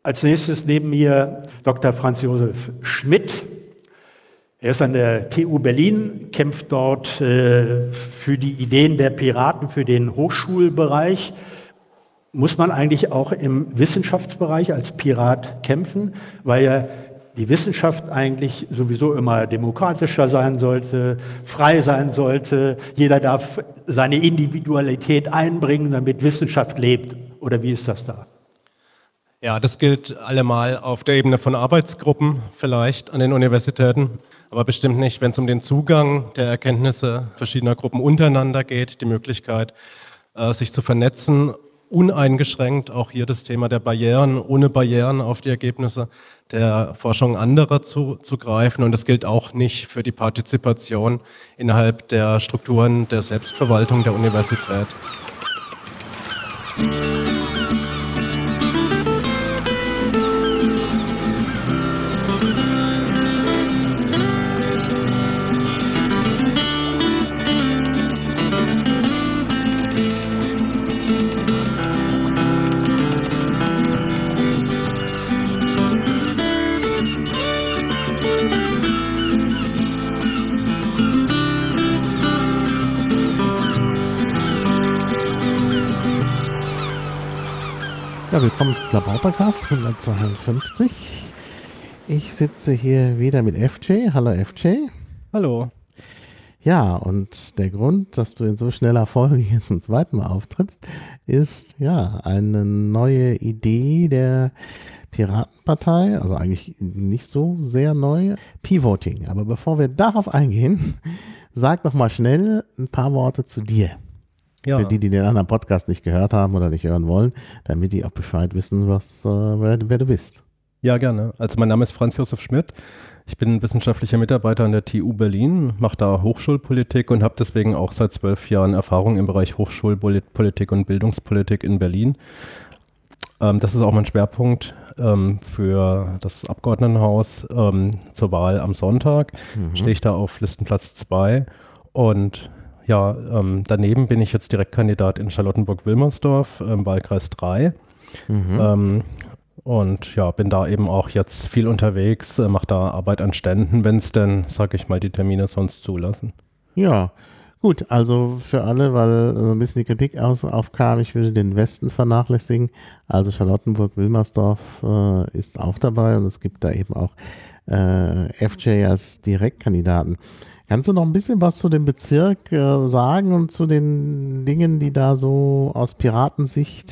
Als nächstes neben mir Dr. Franz Josef Schmidt. Er ist an der TU Berlin, kämpft dort für die Ideen der Piraten, für den Hochschulbereich. Muss man eigentlich auch im Wissenschaftsbereich als Pirat kämpfen, weil ja die Wissenschaft eigentlich sowieso immer demokratischer sein sollte, frei sein sollte. Jeder darf seine Individualität einbringen, damit Wissenschaft lebt. Oder wie ist das da? Ja, das gilt allemal auf der Ebene von Arbeitsgruppen vielleicht an den Universitäten, aber bestimmt nicht, wenn es um den Zugang der Erkenntnisse verschiedener Gruppen untereinander geht, die Möglichkeit, sich zu vernetzen, uneingeschränkt, auch hier das Thema der Barrieren, ohne Barrieren auf die Ergebnisse der Forschung anderer zu greifen. Und das gilt auch nicht für die Partizipation innerhalb der Strukturen der Selbstverwaltung der Universität. Ja, willkommen zum Klabautercast 152. Ich sitze hier wieder mit FJ. Hallo FJ. Hallo. Ja, und der Grund, dass du in so schneller Folge jetzt zum zweiten Mal auftrittst, ist ja eine neue Idee der Piratenpartei, also eigentlich nicht so sehr neu, Pivoting. Aber bevor wir darauf eingehen, sag doch mal schnell ein paar Worte zu dir. Ja. Für die den anderen Podcast nicht gehört haben oder nicht hören wollen, damit die auch Bescheid wissen, wer du bist. Ja, gerne. Also mein Name ist Franz Josef Schmidt. Ich bin wissenschaftlicher Mitarbeiter an der TU Berlin, mache da Hochschulpolitik und habe deswegen auch seit 12 Jahren Erfahrung im Bereich Hochschulpolitik und Bildungspolitik in Berlin. Das ist auch mein Schwerpunkt für das Abgeordnetenhaus zur Wahl am Sonntag. Stehe ich da auf Listenplatz 2 und ja, daneben bin ich jetzt Direktkandidat in Charlottenburg-Wilmersdorf im Wahlkreis 3 und ja, bin da eben auch jetzt viel unterwegs, mache da Arbeit an Ständen, wenn es denn, sage ich mal, die Termine sonst zulassen. Ja, gut, also für alle, weil so ein bisschen die Kritik aufkam, ich würde den Westen vernachlässigen, also Charlottenburg-Wilmersdorf ist auch dabei und es gibt da eben auch FJ als Direktkandidaten. Kannst du noch ein bisschen was zu dem Bezirk sagen und zu den Dingen, die da so aus Piratensicht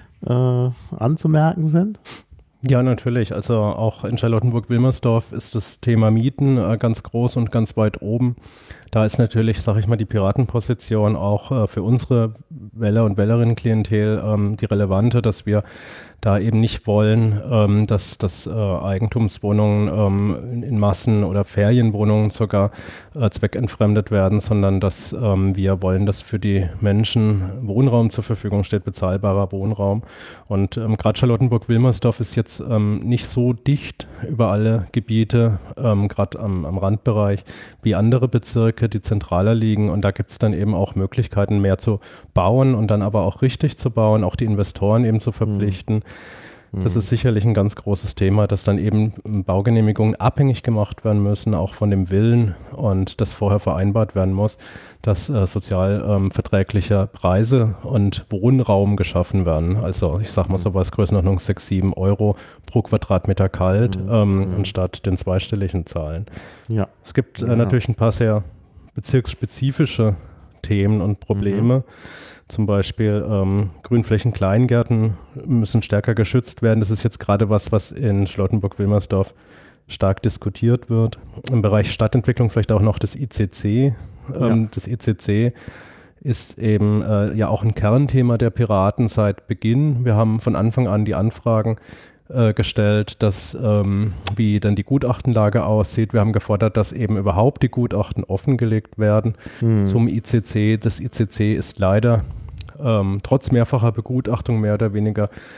anzumerken sind? Ja, natürlich. Also auch in Charlottenburg-Wilmersdorf ist das Thema Mieten ganz groß und ganz weit oben. Da ist natürlich, sage ich mal, die Piratenposition auch für unsere Wähler- und Wählerinnenklientel die relevante, dass wir da eben nicht wollen, dass Eigentumswohnungen in Massen oder Ferienwohnungen sogar zweckentfremdet werden, sondern dass wir wollen, dass für die Menschen Wohnraum zur Verfügung steht, bezahlbarer Wohnraum. Und gerade Charlottenburg-Wilmersdorf ist jetzt nicht so dicht über alle Gebiete, gerade am Randbereich, wie andere Bezirke, die zentraler liegen. Und da gibt es dann eben auch Möglichkeiten, mehr zu bauen und dann aber auch richtig zu bauen, auch die Investoren eben zu verpflichten. Das ist sicherlich ein ganz großes Thema, dass dann eben Baugenehmigungen abhängig gemacht werden müssen, auch von dem Willen und das vorher vereinbart werden muss, dass sozial verträgliche Preise und Wohnraum geschaffen werden. Also ich sage mal so was, Größenordnung 6, 7 Euro pro Quadratmeter kalt, anstatt den zweistelligen Zahlen. Ja. Es gibt natürlich ein paar sehr bezirksspezifische Themen und Probleme. Zum Beispiel Grünflächen, Kleingärten müssen stärker geschützt werden. Das ist jetzt gerade was in Charlottenburg-Wilmersdorf stark diskutiert wird. Im Bereich Stadtentwicklung vielleicht auch noch das ICC. Das ICC ist eben ja auch ein Kernthema der Piraten seit Beginn. Wir haben von Anfang an die Anfragen gestellt, dass wie dann die Gutachtenlage aussieht. Wir haben gefordert, dass eben überhaupt die Gutachten offengelegt werden zum ICC. Das ICC ist leider trotz mehrfacher Begutachtung mehr oder weniger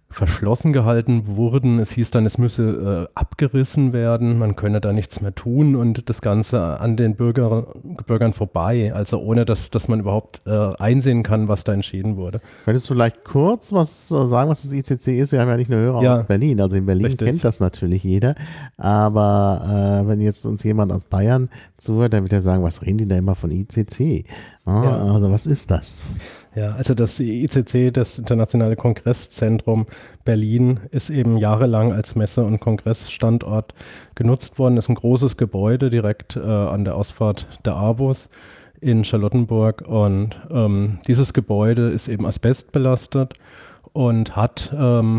verschlossen gehalten wurden. Es hieß dann, es müsse abgerissen werden, man könne da nichts mehr tun und das Ganze an den Bürgern vorbei, also ohne, dass man überhaupt einsehen kann, was da entschieden wurde. Könntest du vielleicht kurz was sagen, was das ICC ist? Wir haben ja nicht nur Hörer aus Berlin, also in Berlin richtig. Kennt das natürlich jeder, aber wenn jetzt uns jemand aus Bayern zuhört, dann wird er sagen, was reden die da immer von ICC? Also was ist das? Ja, also das ICC, das Internationale Kongresszentrum Berlin, ist eben jahrelang als Messe- und Kongressstandort genutzt worden. Das ist ein großes Gebäude direkt an der Ausfahrt der AWUS in Charlottenburg und dieses Gebäude ist eben asbestbelastet und hat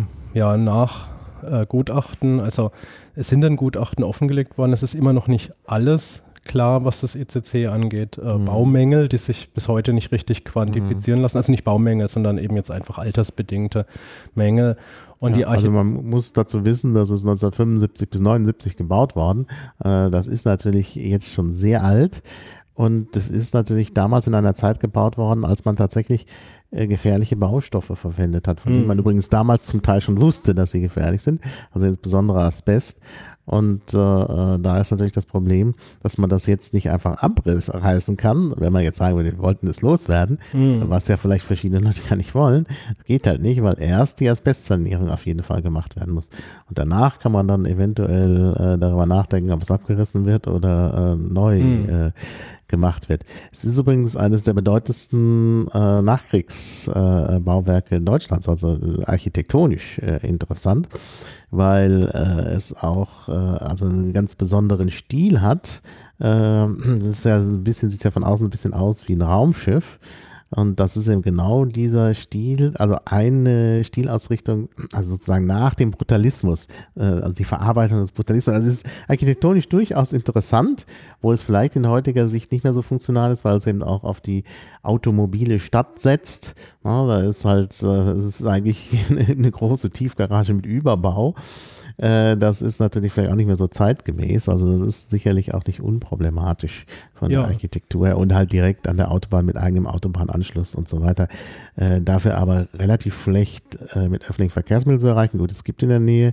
nach Gutachten, also es sind dann Gutachten offengelegt worden, es ist immer noch nicht alles klar, was das ICC angeht. Baumängel, die sich bis heute nicht richtig quantifizieren lassen. Also nicht Baumängel, sondern eben jetzt einfach altersbedingte Mängel. Und also man muss dazu wissen, dass es 1975 bis 1979 gebaut worden. Das ist natürlich jetzt schon sehr alt. Und das ist natürlich damals in einer Zeit gebaut worden, als man tatsächlich gefährliche Baustoffe verwendet hat, von denen man übrigens damals zum Teil schon wusste, dass sie gefährlich sind. Also insbesondere Asbest. Und da ist natürlich das Problem, dass man das jetzt nicht einfach abreißen kann, wenn man jetzt sagen würde, wir wollten es loswerden, was ja vielleicht verschiedene Leute gar nicht wollen. Das geht halt nicht, weil erst die Asbestsanierung auf jeden Fall gemacht werden muss. Und danach kann man dann eventuell darüber nachdenken, ob es abgerissen wird oder neu gemacht wird. Es ist übrigens eines der bedeutendsten Nachkriegsbauwerke Deutschlands, also architektonisch interessant, weil es auch also einen ganz besonderen Stil hat. Das ist ja ein bisschen, sieht ja von außen ein bisschen aus wie ein Raumschiff. Und das ist eben genau dieser Stil, also eine Stilausrichtung, also sozusagen nach dem Brutalismus, also die Verarbeitung des Brutalismus. Also es ist architektonisch durchaus interessant, wo es vielleicht in heutiger Sicht nicht mehr so funktional ist, weil es eben auch auf die automobile Stadt setzt. Ja, da ist halt, es ist eigentlich eine große Tiefgarage mit Überbau. Das ist natürlich vielleicht auch nicht mehr so zeitgemäß, also das ist sicherlich auch nicht unproblematisch von der Architektur her und halt direkt an der Autobahn mit eigenem Autobahnanschluss und so weiter. Dafür aber relativ schlecht mit öffentlichen Verkehrsmitteln zu erreichen. Gut, es gibt in der Nähe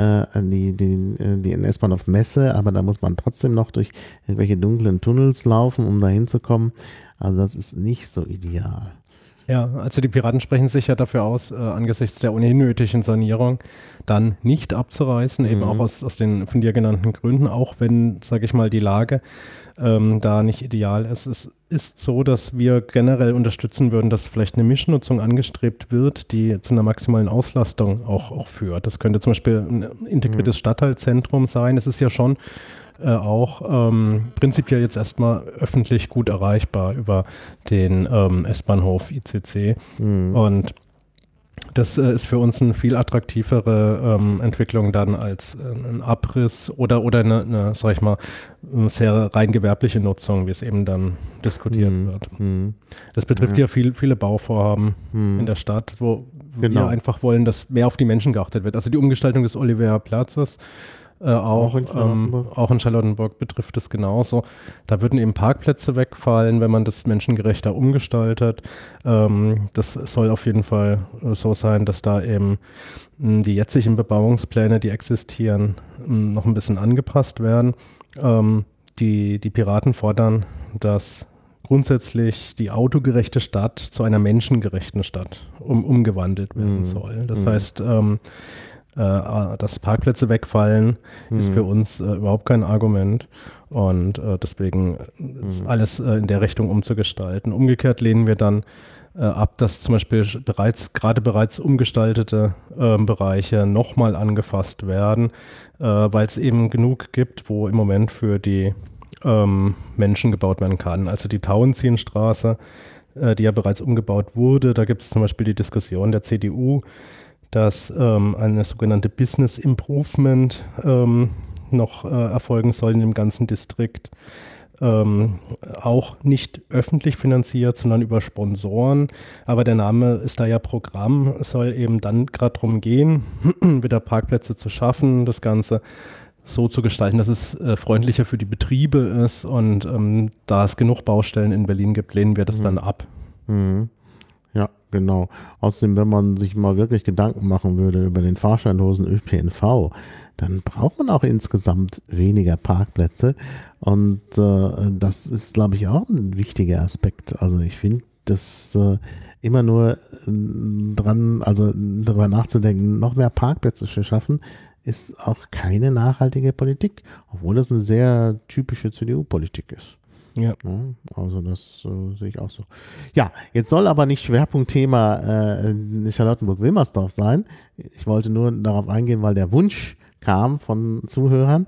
die S-Bahn auf Messe, aber da muss man trotzdem noch durch irgendwelche dunklen Tunnels laufen, um da hinzukommen. Also das ist nicht so ideal. Ja, also die Piraten sprechen sich ja dafür aus, angesichts der ohnehin nötigen Sanierung dann nicht abzureißen, eben auch aus den von dir genannten Gründen, auch wenn, sage ich mal, die Lage da nicht ideal ist. Es ist so, dass wir generell unterstützen würden, dass vielleicht eine Mischnutzung angestrebt wird, die zu einer maximalen Auslastung auch führt. Das könnte zum Beispiel ein integriertes Stadtteilzentrum sein. Es ist ja schon auch prinzipiell jetzt erstmal öffentlich gut erreichbar über den S-Bahnhof ICC. Und das ist für uns eine viel attraktivere Entwicklung dann als ein Abriss oder eine, sag ich mal, sehr rein gewerbliche Nutzung, wie es eben dann diskutiert wird. Das betrifft ja viele Bauvorhaben in der Stadt, wo wir einfach wollen, dass mehr auf die Menschen geachtet wird. Also die Umgestaltung des Olivier-Platzes auch in Charlottenburg betrifft es genauso. Da würden eben Parkplätze wegfallen, wenn man das menschengerechter umgestaltet. Das soll auf jeden Fall so sein, dass da eben die jetzigen Bebauungspläne, die existieren, noch ein bisschen angepasst werden. Die Piraten fordern, dass grundsätzlich die autogerechte Stadt zu einer menschengerechten Stadt umgewandelt werden soll. Das heißt, dass Parkplätze wegfallen, ist für uns überhaupt kein Argument und deswegen ist alles in der Richtung umzugestalten. Umgekehrt lehnen wir dann ab, dass zum Beispiel bereits umgestaltete Bereiche nochmal angefasst werden, weil es eben genug gibt, wo im Moment für die Menschen gebaut werden kann. Also die Tauentzienstraße, die ja bereits umgebaut wurde, da gibt es zum Beispiel die Diskussion der CDU, dass eine sogenannte Business Improvement noch erfolgen soll in dem ganzen Distrikt. Auch nicht öffentlich finanziert, sondern über Sponsoren. Aber der Name ist da ja Programm. Es soll eben dann gerade darum gehen, wieder Parkplätze zu schaffen, das Ganze so zu gestalten, dass es freundlicher für die Betriebe ist. Und da es genug Baustellen in Berlin gibt, lehnen wir das dann ab. Ja, genau. Außerdem, wenn man sich mal wirklich Gedanken machen würde über den fahrscheinlosen ÖPNV, dann braucht man auch insgesamt weniger Parkplätze. Und das ist, glaube ich, auch ein wichtiger Aspekt. Also ich finde, das immer nur also darüber nachzudenken, noch mehr Parkplätze zu schaffen, ist auch keine nachhaltige Politik, obwohl das eine sehr typische CDU-Politik ist. Ja. Ja, also das sehe ich auch so. Ja, jetzt soll aber nicht Schwerpunktthema Charlottenburg-Wilmersdorf sein. Ich wollte nur darauf eingehen, weil der Wunsch kam von Zuhörern.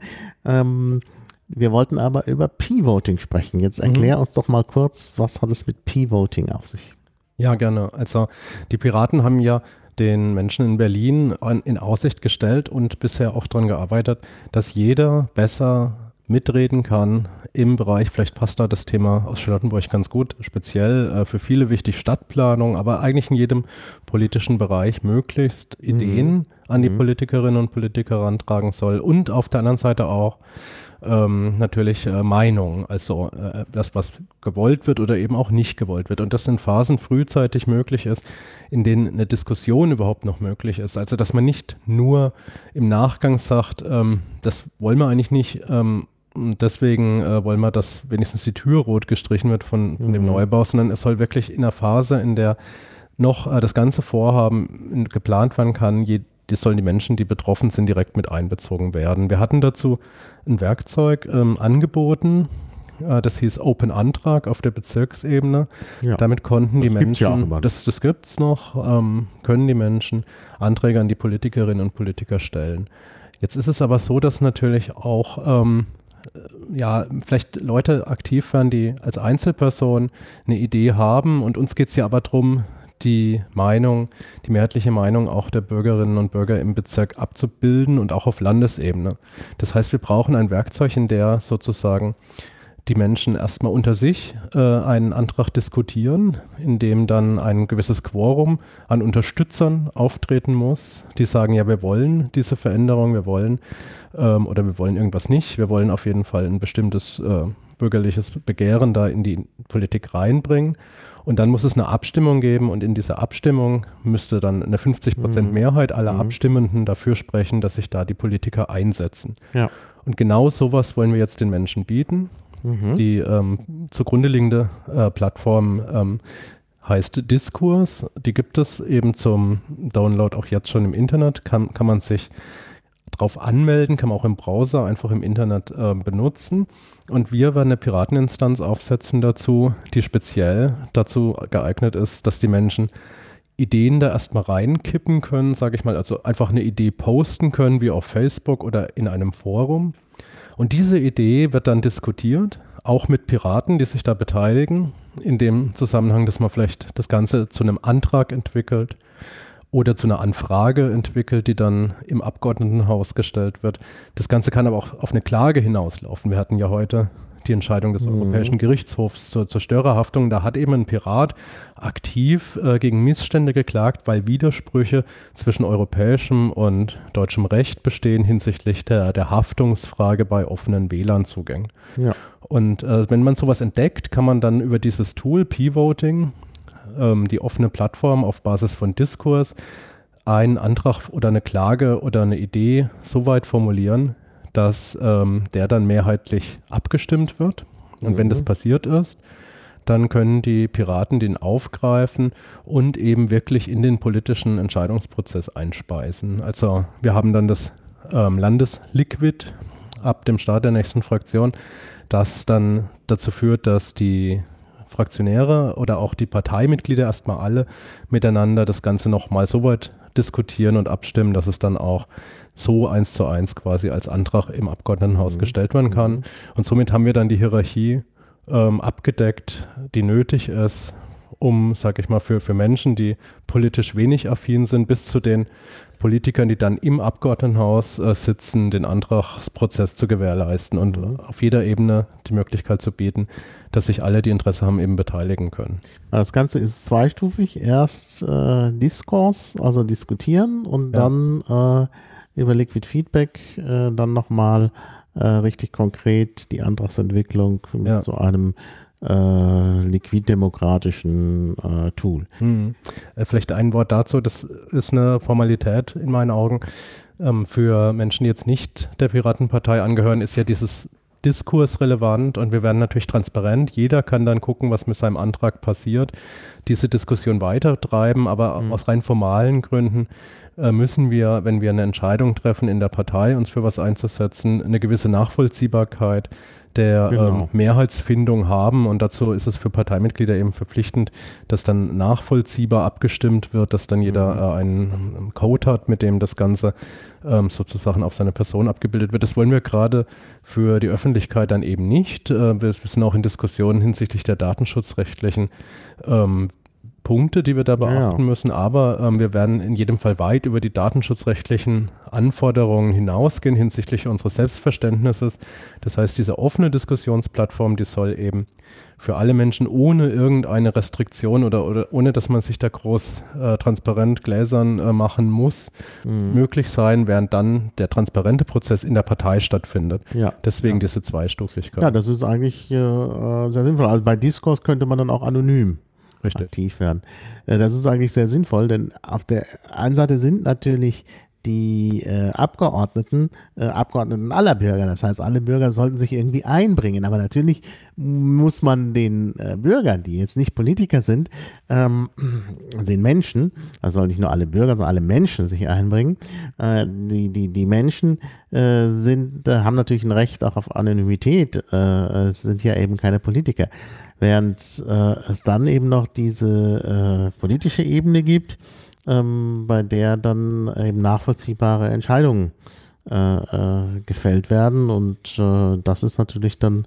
Wir wollten aber über P-Voting sprechen. Jetzt erklär uns doch mal kurz, was hat es mit P-Voting auf sich? Ja, gerne. Also die Piraten haben ja den Menschen in Berlin in Aussicht gestellt und bisher auch daran gearbeitet, dass jeder besser mitreden kann im Bereich, vielleicht passt da das Thema aus Charlottenburg ganz gut, speziell für viele wichtig Stadtplanung, aber eigentlich in jedem politischen Bereich möglichst Ideen an die Politikerinnen und Politiker herantragen soll und auf der anderen Seite auch natürlich Meinung, also das, was gewollt wird oder eben auch nicht gewollt wird. Und das in Phasen frühzeitig möglich ist, in denen eine Diskussion überhaupt noch möglich ist. Also dass man nicht nur im Nachgang sagt, das wollen wir eigentlich nicht, deswegen wollen wir, dass wenigstens die Tür rot gestrichen wird von dem Neubau, sondern es soll wirklich in einer Phase, in der noch das ganze Vorhaben geplant werden kann, die sollen die Menschen, die betroffen sind, direkt mit einbezogen werden. Wir hatten dazu ein Werkzeug angeboten, das hieß Open Antrag auf der Bezirksebene. Ja. Damit konnten die Menschen, ja das gibt es noch, können die Menschen Anträge an die Politikerinnen und Politiker stellen. Jetzt ist es aber so, dass natürlich auch vielleicht Leute aktiv werden, die als Einzelperson eine Idee haben, und uns geht es ja aber darum, die mehrheitliche Meinung auch der Bürgerinnen und Bürger im Bezirk abzubilden und auch auf Landesebene. Das heißt, wir brauchen ein Werkzeug, in der sozusagen die Menschen erstmal unter sich einen Antrag diskutieren, in dem dann ein gewisses Quorum an Unterstützern auftreten muss, die sagen, ja, wir wollen diese Veränderung, wir wollen oder wir wollen irgendwas nicht, wir wollen auf jeden Fall ein bestimmtes bürgerliches Begehren da in die Politik reinbringen. Und dann muss es eine Abstimmung geben, und in dieser Abstimmung müsste dann eine 50% Mehrheit aller Abstimmenden dafür sprechen, dass sich da die Politiker einsetzen. Ja. Und genau sowas wollen wir jetzt den Menschen bieten. Die zugrunde liegende Plattform heißt Diskurs. Die gibt es eben zum Download auch jetzt schon im Internet. Kann man sich drauf anmelden, kann man auch im Browser einfach im Internet benutzen. Und wir werden eine Pirateninstanz aufsetzen dazu, die speziell dazu geeignet ist, dass die Menschen Ideen da erstmal reinkippen können, sage ich mal, also einfach eine Idee posten können, wie auf Facebook oder in einem Forum. Und diese Idee wird dann diskutiert, auch mit Piraten, die sich da beteiligen, in dem Zusammenhang, dass man vielleicht das Ganze zu einem Antrag entwickelt oder zu einer Anfrage entwickelt, die dann im Abgeordnetenhaus gestellt wird. Das Ganze kann aber auch auf eine Klage hinauslaufen. Wir hatten ja heute die Entscheidung des Europäischen Gerichtshofs zur Störerhaftung. Da hat eben ein Pirat aktiv gegen Missstände geklagt, weil Widersprüche zwischen europäischem und deutschem Recht bestehen hinsichtlich der Haftungsfrage bei offenen WLAN-Zugängen. Ja. Und wenn man sowas entdeckt, kann man dann über dieses Tool P-Voting, die offene Plattform auf Basis von Diskurs, einen Antrag oder eine Klage oder eine Idee so weit formulieren, dass der dann mehrheitlich abgestimmt wird. Und wenn das passiert ist, dann können die Piraten den aufgreifen und eben wirklich in den politischen Entscheidungsprozess einspeisen. Also wir haben dann das Landesliquid ab dem Start der nächsten Fraktion, das dann dazu führt, dass die Fraktionäre oder auch die Parteimitglieder erstmal alle miteinander das Ganze nochmal so weit diskutieren und abstimmen, dass es dann auch so 1:1 quasi als Antrag im Abgeordnetenhaus gestellt werden kann. Und somit haben wir dann die Hierarchie abgedeckt, die nötig ist, um, sag ich mal, für Menschen, die politisch wenig affin sind, bis zu den Politikern, die dann im Abgeordnetenhaus sitzen, den Antragsprozess zu gewährleisten und auf jeder Ebene die Möglichkeit zu bieten, dass sich alle, die Interesse haben, eben beteiligen können. Das Ganze ist zweistufig. Erst Diskurs, also diskutieren, und dann über Liquid Feedback dann nochmal richtig konkret die Antragsentwicklung mit so einem liquiddemokratischen Tool. Vielleicht ein Wort dazu, das ist eine Formalität in meinen Augen. Für Menschen, die jetzt nicht der Piratenpartei angehören, ist ja dieses Diskurs relevant und wir werden natürlich transparent. Jeder kann dann gucken, was mit seinem Antrag passiert, diese Diskussion weitertreiben, aber aus rein formalen Gründen müssen wir, wenn wir eine Entscheidung treffen in der Partei, uns für was einzusetzen, eine gewisse Nachvollziehbarkeit der Mehrheitsfindung haben und dazu ist es für Parteimitglieder eben verpflichtend, dass dann nachvollziehbar abgestimmt wird, dass dann jeder einen Code hat, mit dem das Ganze sozusagen auf seine Person abgebildet wird. Das wollen wir gerade für die Öffentlichkeit dann eben nicht. Wir sind auch in Diskussionen hinsichtlich der datenschutzrechtlichen Punkte, die wir da beachten müssen, aber wir werden in jedem Fall weit über die datenschutzrechtlichen Anforderungen hinausgehen hinsichtlich unseres Selbstverständnisses. Das heißt, diese offene Diskussionsplattform, die soll eben für alle Menschen ohne irgendeine Restriktion oder ohne, dass man sich da groß transparent gläsern machen muss, möglich sein, während dann der transparente Prozess in der Partei stattfindet. Ja. Deswegen diese Zweistufigkeit. Ja, das ist eigentlich sehr sinnvoll. Also bei Discourse könnte man dann auch anonym aktiv werden. Das ist eigentlich sehr sinnvoll, denn auf der einen Seite sind natürlich die Abgeordneten aller Bürger. Das heißt, alle Bürger sollten sich irgendwie einbringen. Aber natürlich muss man den Bürgern, die jetzt nicht Politiker sind, den Menschen, also sollen nicht nur alle Bürger, sondern alle Menschen sich einbringen. Die Menschen haben natürlich ein Recht auch auf Anonymität. Es sind ja eben keine Politiker. Während es dann eben noch diese politische Ebene gibt, bei der dann eben nachvollziehbare Entscheidungen gefällt werden. Und das ist natürlich dann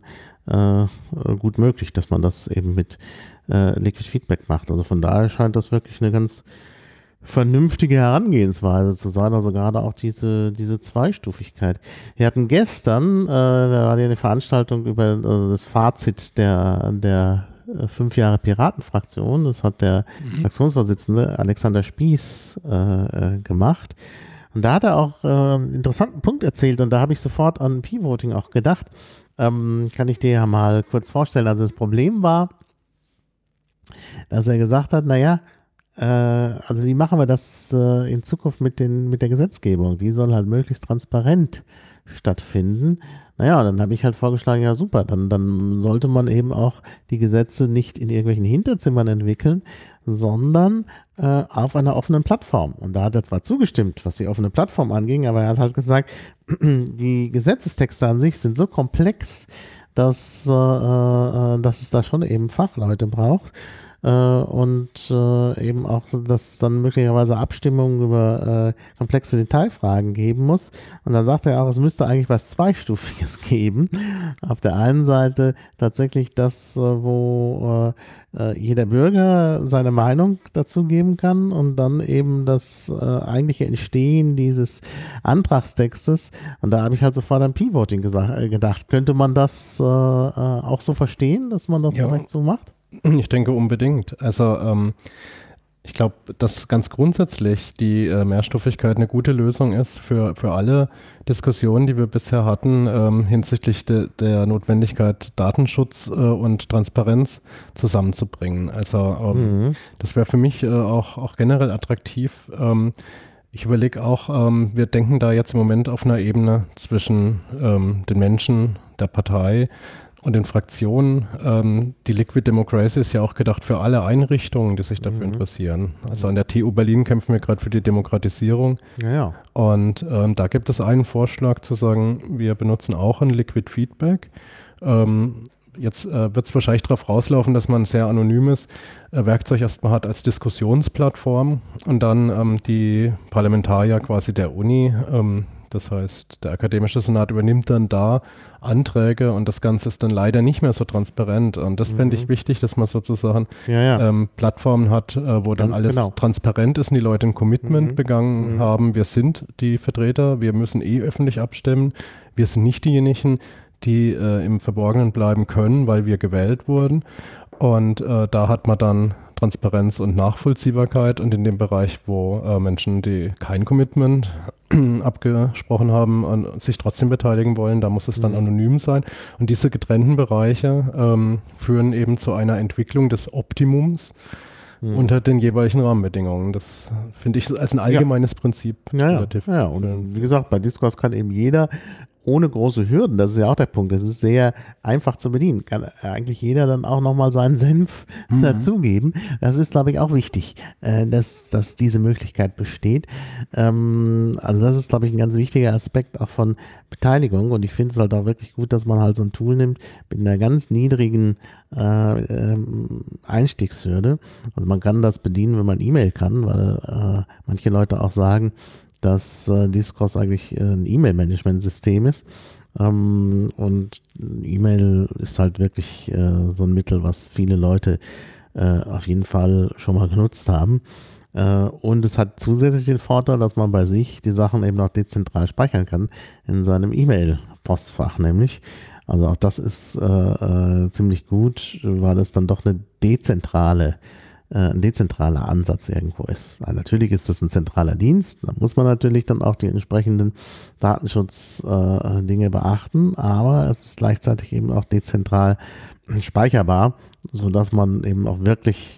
gut möglich, dass man das eben mit Liquid Feedback macht. Also von daher scheint das wirklich eine ganz vernünftige Herangehensweise zu sein, also gerade auch diese Zweistufigkeit. Wir hatten gestern, da war ja eine Veranstaltung über das Fazit der 5 Jahre Piratenfraktion, das hat der Fraktionsvorsitzende Alexander Spieß gemacht. Und da hat er auch einen interessanten Punkt erzählt und da habe ich sofort an P-Voting auch gedacht. Kann ich dir ja mal kurz vorstellen. Also das Problem war, dass er gesagt hat, naja, also wie machen wir das in Zukunft mit der Gesetzgebung? Die soll halt möglichst transparent stattfinden. Naja, dann habe ich halt vorgeschlagen, ja super, dann sollte man eben auch die Gesetze nicht in irgendwelchen Hinterzimmern entwickeln, sondern auf einer offenen Plattform. Und da hat er zwar zugestimmt, was die offene Plattform anging, aber er hat halt gesagt, die Gesetzestexte an sich sind so komplex, dass es da schon eben Fachleute braucht. Und eben auch, dass es dann möglicherweise Abstimmungen über komplexe Detailfragen geben muss. Und dann sagt er auch, es müsste eigentlich was Zweistufiges geben. Auf der einen Seite tatsächlich das, wo jeder Bürger seine Meinung dazu geben kann und dann eben das eigentliche Entstehen dieses Antragstextes. Und da habe ich halt sofort an P-Voting gedacht. Könnte man das auch so verstehen, dass man das direkt so macht? Ich denke unbedingt. Also ich glaube, dass ganz grundsätzlich die Mehrstufigkeit eine gute Lösung ist für alle Diskussionen, die wir bisher hatten, hinsichtlich der Notwendigkeit, Datenschutz und Transparenz zusammenzubringen. Also das wäre für mich auch generell attraktiv. Ich überlege auch, wir denken da jetzt im Moment auf einer Ebene zwischen den Menschen, der Partei und den Fraktionen. Die Liquid Democracy ist ja auch gedacht für alle Einrichtungen, die sich dafür interessieren. Also an der TU Berlin kämpfen wir gerade für die Demokratisierung. Ja. Und da gibt es einen Vorschlag zu sagen, wir benutzen auch ein Liquid Feedback. Jetzt wird es wahrscheinlich darauf rauslaufen, dass man ein sehr anonymes Werkzeug erstmal hat als Diskussionsplattform und dann die Parlamentarier quasi der Uni, das heißt, der Akademische Senat übernimmt dann da Anträge und das Ganze ist dann leider nicht mehr so transparent. Und das fände ich wichtig, dass man sozusagen Plattformen hat, wo dann alles transparent ist und die Leute ein Commitment begangen haben. Wir sind die Vertreter, wir müssen öffentlich abstimmen. Wir sind nicht diejenigen, die im Verborgenen bleiben können, weil wir gewählt wurden. Und da hat man dann Transparenz und Nachvollziehbarkeit und in dem Bereich, wo Menschen, die kein Commitment abgesprochen haben und sich trotzdem beteiligen wollen, da muss es dann anonym sein. Und diese getrennten Bereiche führen eben zu einer Entwicklung des Optimums unter den jeweiligen Rahmenbedingungen. Das finde ich als ein allgemeines Prinzip relativ. Ja, und wie gesagt, bei Discourse kann eben jeder ohne große Hürden, das ist ja auch der Punkt, das ist sehr einfach zu bedienen, kann eigentlich jeder dann auch nochmal seinen Senf dazugeben. Das ist, glaube ich, auch wichtig, dass diese Möglichkeit besteht. Also das ist, glaube ich, ein ganz wichtiger Aspekt auch von Beteiligung, und ich finde es halt auch wirklich gut, dass man halt so ein Tool nimmt mit einer ganz niedrigen Einstiegshürde. Also man kann das bedienen, wenn man E-Mail kann, weil manche Leute auch sagen, dass Discourse eigentlich ein E-Mail-Management-System ist. Und E-Mail ist halt wirklich so ein Mittel, was viele Leute auf jeden Fall schon mal genutzt haben. Und es hat zusätzlich den Vorteil, dass man bei sich die Sachen eben auch dezentral speichern kann, in seinem E-Mail-Postfach nämlich. Also auch das ist ziemlich gut, weil es dann doch ein dezentraler Ansatz irgendwo ist. Natürlich ist das ein zentraler Dienst, da muss man natürlich dann auch die entsprechenden Datenschutzdinge beachten, aber es ist gleichzeitig eben auch dezentral speicherbar, sodass man eben auch wirklich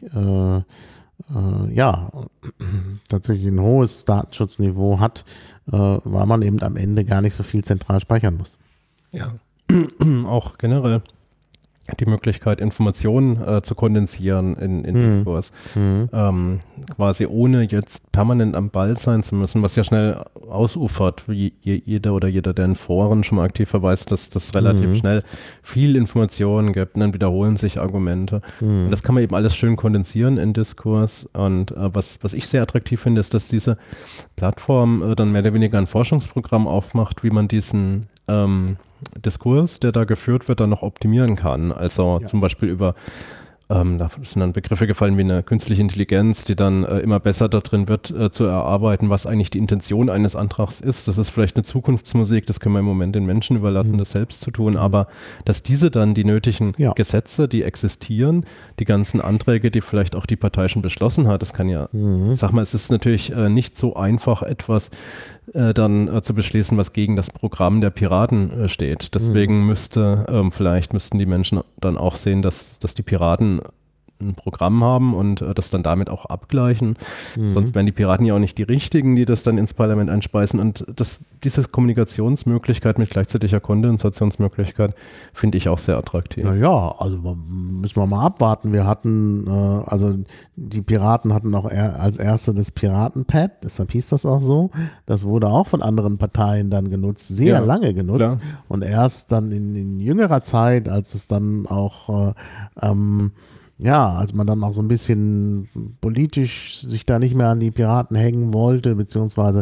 tatsächlich ein hohes Datenschutzniveau hat, weil man eben am Ende gar nicht so viel zentral speichern muss. Ja, auch generell die Möglichkeit, Informationen zu kondensieren in Diskurs, quasi ohne jetzt permanent am Ball sein zu müssen, was ja schnell ausufert, wie jeder, der in Foren schon mal aktiv verweist, dass das relativ schnell viel Informationen gibt und dann wiederholen sich Argumente. Und das kann man eben alles schön kondensieren in Diskurs, und was ich sehr attraktiv finde, ist, dass diese Plattform dann mehr oder weniger ein Forschungsprogramm aufmacht, wie man diesen Diskurs, der da geführt wird, dann noch optimieren kann. Also zum Beispiel über, da sind dann Begriffe gefallen wie eine künstliche Intelligenz, die dann immer besser da drin wird, zu erarbeiten, was eigentlich die Intention eines Antrags ist. Das ist vielleicht eine Zukunftsmusik, das können wir im Moment den Menschen überlassen, das selbst zu tun, aber dass diese dann die nötigen Gesetze, die existieren, die ganzen Anträge, die vielleicht auch die Partei schon beschlossen hat, das kann ja, sag mal, es ist natürlich nicht so einfach, etwas dann zu beschließen, was gegen das Programm der Piraten steht. Deswegen müssten die Menschen dann auch sehen, dass die Piraten ein Programm haben und das dann damit auch abgleichen. Sonst wären die Piraten ja auch nicht die Richtigen, die das dann ins Parlament einspeisen. Und diese Kommunikationsmöglichkeit mit gleichzeitiger Kondensationsmöglichkeit finde ich auch sehr attraktiv. Naja, also müssen wir mal abwarten. Wir hatten, also die Piraten hatten auch als erste das Piratenpad, deshalb hieß das auch so. Das wurde auch von anderen Parteien dann genutzt, sehr lange genutzt. Klar. Und erst dann in jüngerer Zeit, als es dann auch als man dann auch so ein bisschen politisch sich da nicht mehr an die Piraten hängen wollte, beziehungsweise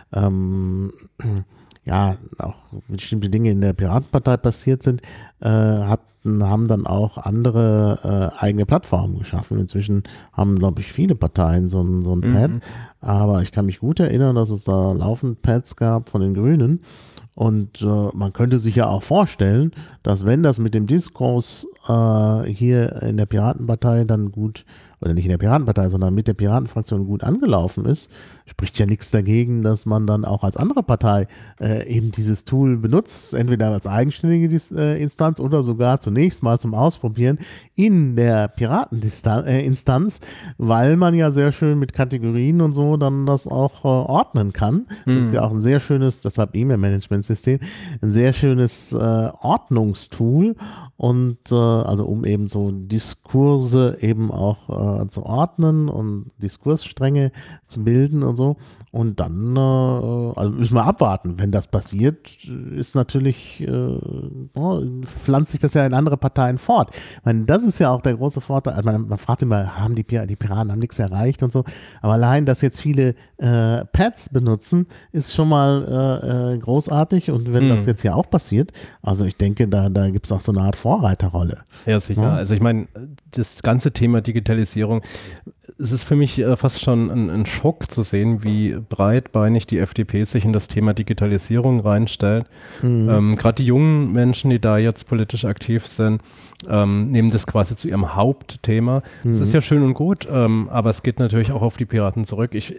auch bestimmte Dinge in der Piratenpartei passiert sind, haben dann auch andere eigene Plattformen geschaffen. Inzwischen haben, glaube ich, viele Parteien so ein Pad, aber ich kann mich gut erinnern, dass es da laufend Pads gab von den Grünen. Und man könnte sich ja auch vorstellen, dass wenn das mit dem Diskurs hier in der Piratenpartei dann gut, oder nicht in der Piratenpartei, sondern mit der Piratenfraktion gut angelaufen ist, spricht ja nichts dagegen, dass man dann auch als andere Partei eben dieses Tool benutzt, entweder als eigenständige Instanz oder sogar zunächst mal zum Ausprobieren in der Pirateninstanz, weil man ja sehr schön mit Kategorien und so dann das auch ordnen kann. Das ist ja auch ein sehr schönes, deshalb E-Mail-Management-System, ein sehr schönes Ordnungstool, und also um eben so Diskurse eben auch zu ordnen und Diskursstränge zu bilden und so. Und dann also müssen wir abwarten. Wenn das passiert, ist natürlich, pflanzt sich das ja in andere Parteien fort. Ich meine, das ist ja auch der große Vorteil. Also man fragt immer, haben die Piraten haben nichts erreicht und so. Aber allein, dass jetzt viele Pads benutzen, ist schon mal großartig. Und wenn das jetzt ja auch passiert, also ich denke, da gibt es auch so eine Art Vorreiterrolle. Ja, sicher. Ja. Also ich meine, das ganze Thema Digitalisierung, es ist für mich fast schon ein Schock zu sehen, wie breitbeinig die FDP sich in das Thema Digitalisierung reinstellt. Gerade die jungen Menschen, die da jetzt politisch aktiv sind, nehmen das quasi zu ihrem Hauptthema. Das ist ja schön und gut, aber es geht natürlich auch auf die Piraten zurück.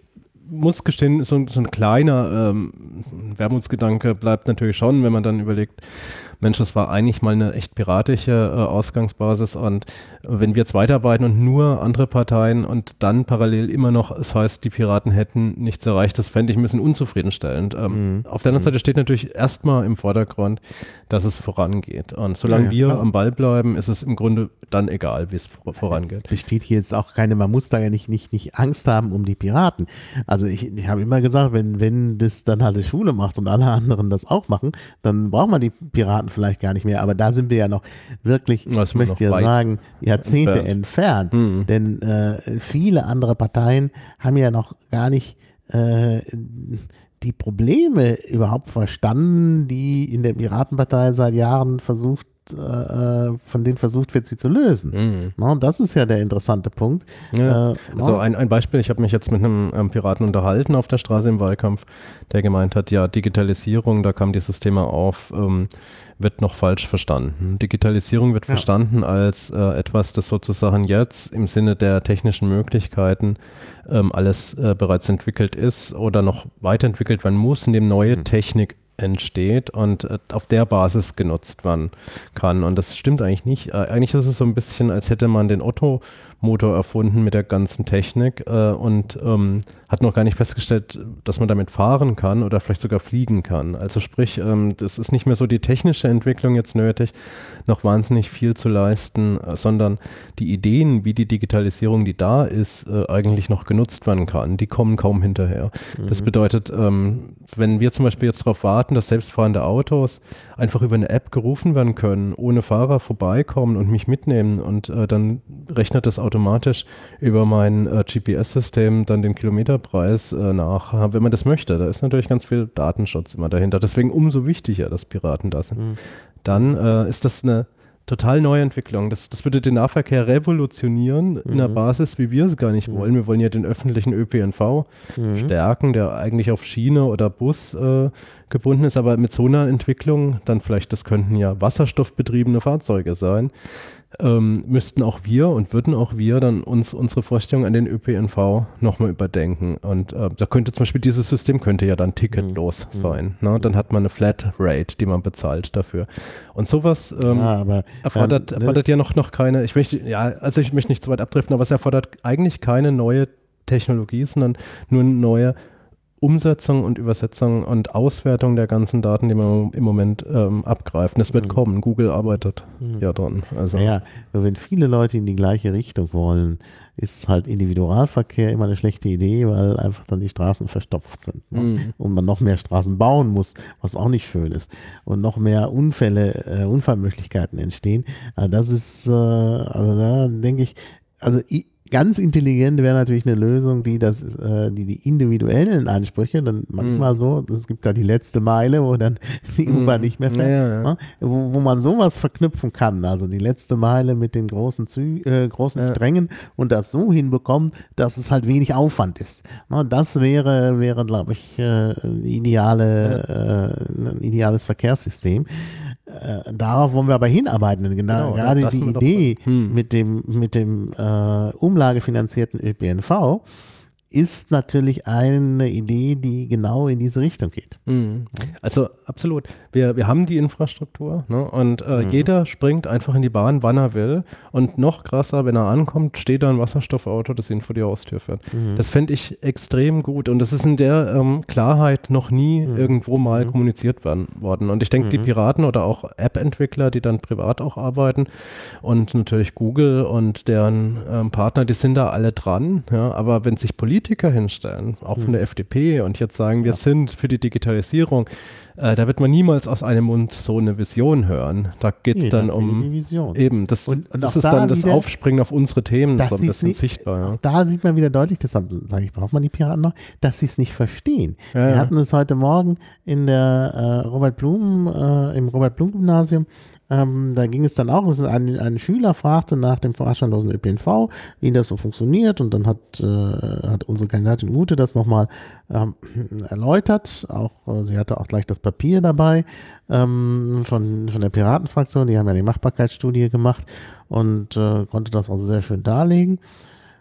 muss gestehen, so ein kleiner Wermutsgedanke bleibt natürlich schon, wenn man dann überlegt, Mensch, das war eigentlich mal eine echt piratische Ausgangsbasis und wenn wir jetzt weiterarbeiten und nur andere Parteien und dann parallel immer noch, es heißt, die Piraten hätten nichts erreicht, das fände ich ein bisschen unzufriedenstellend. Auf der anderen Seite steht natürlich erstmal im Vordergrund, dass es vorangeht und solange wir am Ball bleiben, ist es im Grunde dann egal, wie es vorangeht. Es besteht hier jetzt auch man muss da ja nicht Angst haben um die Piraten. Also ich habe immer gesagt, wenn das dann halt die Schule macht und alle anderen das auch machen, dann braucht man die Piraten vielleicht gar nicht mehr. Aber da sind wir ja noch wirklich, ich möchte ja sagen, Jahrzehnte entfernt. Denn viele andere Parteien haben ja noch gar nicht die Probleme überhaupt verstanden, die in der Piratenpartei seit Jahren von denen versucht wird, sie zu lösen. No, das ist ja der interessante Punkt. Ja. Also ein Beispiel, ich habe mich jetzt mit einem Piraten unterhalten auf der Straße im Wahlkampf, der gemeint hat, ja, Digitalisierung, da kam dieses Thema auf, wird noch falsch verstanden. Digitalisierung wird verstanden als etwas, das sozusagen jetzt im Sinne der technischen Möglichkeiten alles bereits entwickelt ist oder noch weiterentwickelt werden muss, indem neue Technik entsteht und auf der Basis genutzt werden kann. Und das stimmt eigentlich nicht. Eigentlich ist es so ein bisschen, als hätte man den Ottomotor erfunden mit der ganzen Technik und hat noch gar nicht festgestellt, dass man damit fahren kann oder vielleicht sogar fliegen kann. Also sprich, das ist nicht mehr so die technische Entwicklung jetzt nötig, noch wahnsinnig viel zu leisten, sondern die Ideen, wie die Digitalisierung, die da ist, eigentlich noch genutzt werden kann, die kommen kaum hinterher. Das bedeutet, wenn wir zum Beispiel jetzt darauf warten, dass selbstfahrende Autos einfach über eine App gerufen werden können, ohne Fahrer vorbeikommen und mich mitnehmen und dann rechnet das automatisch über mein GPS-System dann den Kilometerpreis nach, wenn man das möchte. Da ist natürlich ganz viel Datenschutz immer dahinter. Deswegen umso wichtiger, dass Piraten da sind. Dann ist das eine total neue Entwicklung. Das würde den Nahverkehr revolutionieren in einer Basis, wie wir es gar nicht wollen. Wir wollen ja den öffentlichen ÖPNV stärken, der eigentlich auf Schiene oder Bus gebunden ist, aber mit so einer Entwicklung, dann vielleicht, das könnten ja wasserstoffbetriebene Fahrzeuge sein, müssten auch wir und würden auch wir dann uns unsere Vorstellung an den ÖPNV nochmal überdenken. Und da könnte zum Beispiel dieses System könnte ja dann ticketlos sein. Ne? Dann hat man eine Flatrate, die man bezahlt dafür. Und sowas erfordert ja noch keine, ich möchte nicht zu weit abdriften, aber es erfordert eigentlich keine neue Technologie, sondern nur eine neue Umsetzung und Übersetzung und Auswertung der ganzen Daten, die man im Moment abgreift. Und es wird kommen. Google arbeitet ja dran. Also. Ja, wenn viele Leute in die gleiche Richtung wollen, ist halt Individualverkehr immer eine schlechte Idee, weil einfach dann die Straßen verstopft sind. Ne? Und man noch mehr Straßen bauen muss, was auch nicht schön ist. Und noch mehr Unfallmöglichkeiten entstehen. Also das ist, also da denke ich, ganz intelligent wäre natürlich eine Lösung, die die individuellen Ansprüche, dann manchmal so, es gibt da die letzte Meile, wo dann die U-Bahn nicht mehr fährt, ne? Wo man sowas verknüpfen kann, also die letzte Meile mit den großen Strängen und das so hinbekommen, dass es halt wenig Aufwand ist. Ne? Das wäre, glaube ich, ein ideales Verkehrssystem. Darauf wollen wir aber hinarbeiten. Genau, gerade die Idee mit dem umlagefinanzierten ÖPNV ist natürlich eine Idee, die genau in diese Richtung geht. Also absolut. Wir haben die Infrastruktur, ne? Und jeder springt einfach in die Bahn, wann er will. Und noch krasser, wenn er ankommt, steht da ein Wasserstoffauto, das ihn vor die Haustür fährt. Das fände ich extrem gut. Und das ist in der Klarheit noch nie irgendwo mal kommuniziert worden. Und ich denke, die Piraten oder auch App-Entwickler, die dann privat auch arbeiten und natürlich Google und deren Partner, die sind da alle dran. Ja? Aber wenn sich Politiker hinstellen, auch von der FDP und jetzt sagen, wir sind für die Digitalisierung, da wird man niemals aus einem Mund so eine Vision hören. Da geht es dann um eben, das ist dann das Aufspringen auf unsere Themen, so ein bisschen sichtbar. Ja. Da sieht man wieder deutlich, deshalb sage ich, braucht man die Piraten noch, dass sie es nicht verstehen. Wir hatten es heute Morgen in der im Robert-Blum-Gymnasium. Da ging es dann auch, ein Schüler fragte nach dem fahrscheinlosen ÖPNV, wie das so funktioniert, und dann hat unsere Kandidatin Ute das nochmal erläutert. Sie hatte auch gleich das Papier dabei von der Piratenfraktion, die haben ja die Machbarkeitsstudie gemacht und konnte das also sehr schön darlegen.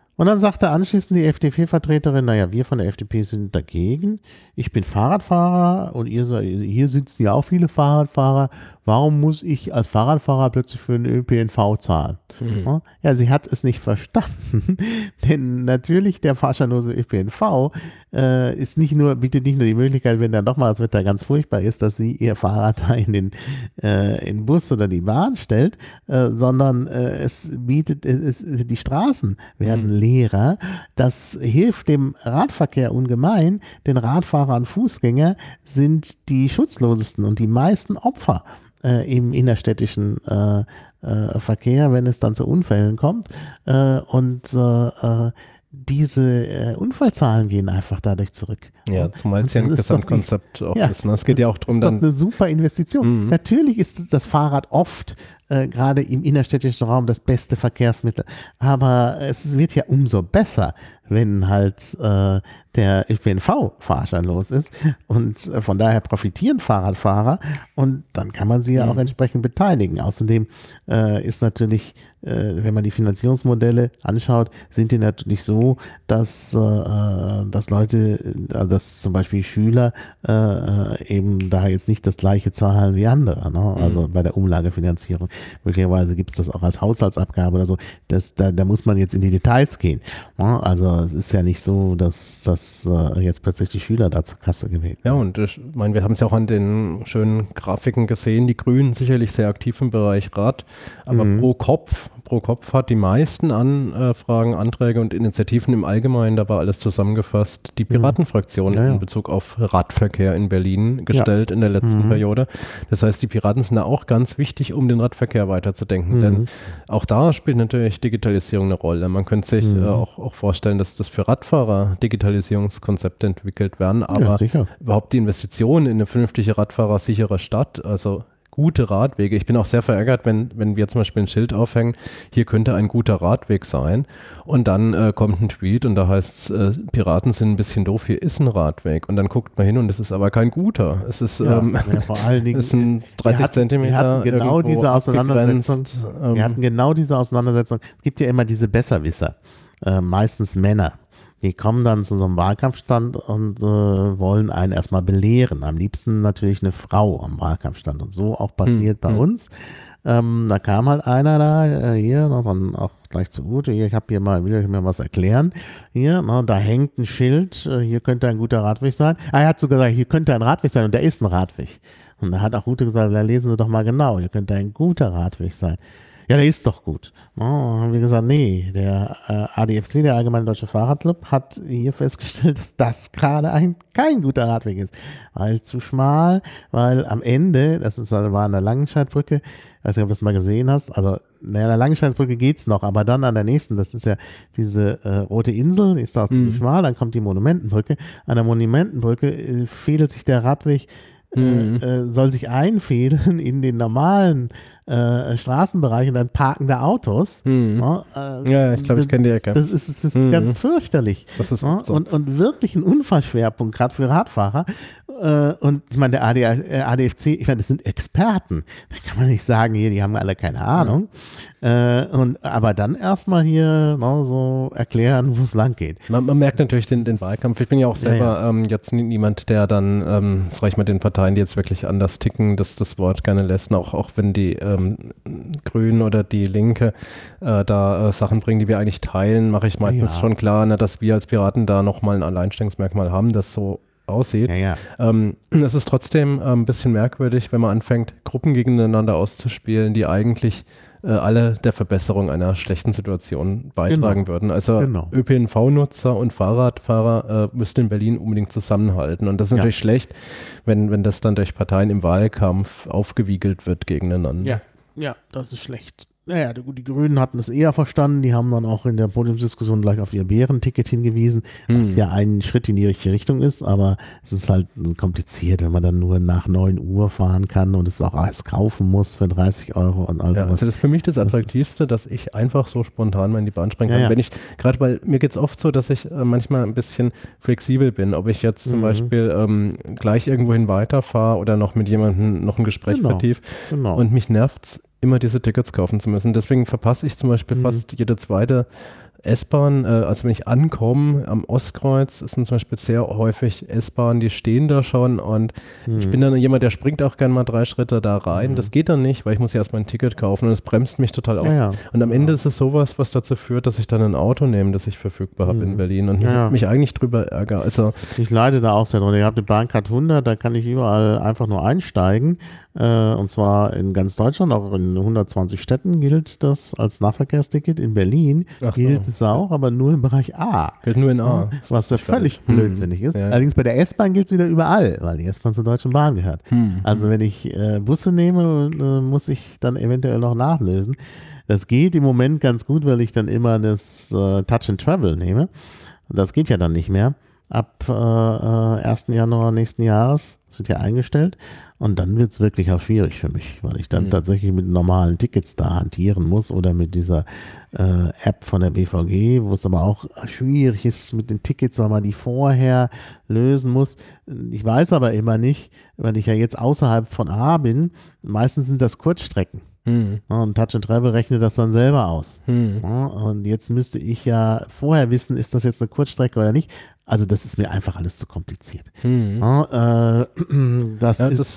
Und dann sagte anschließend die FDP-Vertreterin, naja, wir von der FDP sind dagegen. Ich bin Fahrradfahrer und hier sitzen ja auch viele Fahrradfahrer. Warum muss ich als Fahrradfahrer plötzlich für den ÖPNV zahlen? Ja, sie hat es nicht verstanden, denn natürlich der fahrscheinlose ÖPNV bietet nicht nur die Möglichkeit, wenn dann doch mal das Wetter ganz furchtbar ist, dass sie ihr Fahrrad da in den Bus oder die Bahn stellt, sondern die Straßen werden leerer. Das hilft dem Radverkehr ungemein, denn Radfahrer und Fußgänger sind die schutzlosesten und die meisten Opfer im innerstädtischen Verkehr, wenn es dann zu Unfällen kommt. Diese Unfallzahlen gehen einfach dadurch zurück. Ja, zumal es ja ein Gesamtkonzept auch ist. Es geht ja auch darum, das ist doch eine super Investition. Natürlich ist das Fahrrad oft gerade im innerstädtischen Raum das beste Verkehrsmittel, aber es wird ja umso besser, wenn halt der ÖPNV fahrscheinlos ist und von daher profitieren Fahrradfahrer und dann kann man sie ja auch entsprechend beteiligen. Außerdem ist natürlich, wenn man die Finanzierungsmodelle anschaut, sind die natürlich so, dass Leute, dass zum Beispiel Schüler eben da jetzt nicht das gleiche zahlen wie andere, ne? Also bei der Umlagefinanzierung. Möglicherweise gibt es das auch als Haushaltsabgabe oder so. Da muss man jetzt in die Details gehen. Ne? Also es ist ja nicht so, dass jetzt plötzlich die Schüler da zur Kasse gewählt werden. Ja, und ich meine, wir haben es ja auch an den schönen Grafiken gesehen, die Grünen sicherlich sehr aktiv im Bereich Rad, aber pro Kopf hat die meisten Anfragen, Anträge und Initiativen im Allgemeinen, dabei alles zusammengefasst, die Piratenfraktion in Bezug auf Radverkehr in Berlin gestellt in der letzten Periode. Das heißt, die Piraten sind da auch ganz wichtig, um den Radverkehr weiterzudenken, denn auch da spielt natürlich Digitalisierung eine Rolle. Man könnte sich auch vorstellen, dass das für Radfahrer Digitalisierungskonzepte entwickelt werden, aber überhaupt die Investition in eine vernünftige radfahrersichere Stadt, also gute Radwege. Ich bin auch sehr verärgert, wenn wir zum Beispiel ein Schild aufhängen, hier könnte ein guter Radweg sein und dann kommt ein Tweet und da heißt es, Piraten sind ein bisschen doof, hier ist ein Radweg und dann guckt man hin und es ist aber kein guter. Es ist vor allen Dingen, es sind 30 Zentimeter. Wir hatten genau diese Auseinandersetzung. Es gibt ja immer diese Besserwisser, meistens Männer. Die kommen dann zu so einem Wahlkampfstand und wollen einen erstmal belehren. Am liebsten natürlich eine Frau am Wahlkampfstand. Und so auch passiert bei uns. Da kam halt einer da, hier, dann auch gleich zu Ute, hier, will ich mir was erklären. Hier, da hängt ein Schild, hier könnte ein guter Radweg sein. Er hat sogar gesagt, hier könnte ein Radweg sein und der ist ein Radweg. Und da hat auch Ute gesagt, da lesen Sie doch mal genau, hier könnte ein guter Radweg sein. Ja, der ist doch gut. Haben wir gesagt, nee, der ADFC, der Allgemeine Deutsche Fahrradclub, hat hier festgestellt, dass das gerade kein guter Radweg ist. Weil zu schmal, weil am Ende, war an der Langenscheidbrücke, ich weiß nicht, ob du das mal gesehen hast, also an der Langenscheidbrücke geht's noch, aber dann an der nächsten, das ist ja diese rote Insel, die ist da zu schmal, dann kommt die Monumentenbrücke. An der Monumentenbrücke fädelt sich der Radweg, soll sich einfädeln in den normalen Straßenbereich und dann parken da Autos. Ja, ich glaube, ich kenne die Ecke. Das ist ganz fürchterlich. Das ist so. Und wirklich ein Unfallschwerpunkt, gerade für Radfahrer. Und ich meine, der ADFC, ich meine, das sind Experten. Da kann man nicht sagen, hier, die haben alle keine Ahnung. Aber dann erstmal hier so erklären, wo es lang geht. Man merkt natürlich den Wahlkampf. Ich bin ja auch selber jetzt niemand, der dann, sag ich mal, den Parteien, die jetzt wirklich anders ticken, das Wort gerne lässt, auch wenn die Grünen oder die Linke da Sachen bringen, die wir eigentlich teilen, mache ich meistens schon klar, dass wir als Piraten da nochmal ein Alleinstellungsmerkmal haben, das so aussieht. Es ist trotzdem ein bisschen merkwürdig, wenn man anfängt, Gruppen gegeneinander auszuspielen, die eigentlich alle der Verbesserung einer schlechten Situation beitragen würden. Also ÖPNV-Nutzer und Fahrradfahrer müssten in Berlin unbedingt zusammenhalten. Und das ist natürlich schlecht, wenn das dann durch Parteien im Wahlkampf aufgewiegelt wird gegeneinander. Ja, das ist schlecht. Naja, die Grünen hatten es eher verstanden, die haben dann auch in der Podiumsdiskussion gleich auf ihr Bärenticket hingewiesen, was ja ein Schritt in die richtige Richtung ist, aber es ist halt kompliziert, wenn man dann nur nach 9 Uhr fahren kann und es auch alles kaufen muss für 30 Euro und all sowas. Also das ist für mich das Attraktivste, dass ich einfach so spontan mal in die Bahn springen kann. Wenn ich, gerade weil mir geht es oft so, dass ich manchmal ein bisschen flexibel bin, ob ich jetzt zum Beispiel gleich irgendwohin weiterfahre oder noch mit jemandem noch ein Gespräch vertief und mich nervt es, immer diese Tickets kaufen zu müssen. Deswegen verpasse ich zum Beispiel fast jede zweite S-Bahn, also wenn ich ankomme am Ostkreuz, sind zum Beispiel sehr häufig S-Bahnen, die stehen da schon und ich bin dann jemand, der springt auch gerne mal 3 Schritte da rein. Das geht dann nicht, weil ich muss ja erstmal ein Ticket kaufen und es bremst mich total aus. Ja. Und am Ende ist es sowas, was dazu führt, dass ich dann ein Auto nehme, das ich verfügbar habe in Berlin und mich eigentlich drüber ärgere. Also, ich leide da auch sehr drunter. Ihr habt die Bahncard 100, da kann ich überall einfach nur einsteigen. Und zwar in ganz Deutschland, auch in 120 Städten gilt das als Nahverkehrsticket. In Berlin gilt es auch, aber nur im Bereich A. gilt nur in A. Was ja völlig blödsinnig ist. Ja. Allerdings bei der S-Bahn gilt es wieder überall, weil die S-Bahn zur Deutschen Bahn gehört. Also wenn ich Busse nehme, muss ich dann eventuell noch nachlösen. Das geht im Moment ganz gut, weil ich dann immer das Touch and Travel nehme. Das geht ja dann nicht mehr. Ab 1. Januar nächsten Jahres. Das wird ja eingestellt. Und dann wird es wirklich auch schwierig für mich, weil ich dann tatsächlich mit normalen Tickets da hantieren muss oder mit dieser App von der BVG, wo es aber auch schwierig ist mit den Tickets, weil man die vorher lösen muss. Ich weiß aber immer nicht, weil ich ja jetzt außerhalb von A bin, meistens sind das Kurzstrecken. Ja, und Touch and Travel rechnet das dann selber aus. Ja, und jetzt müsste ich ja vorher wissen, ist das jetzt eine Kurzstrecke oder nicht. Also das ist mir einfach alles zu kompliziert. Das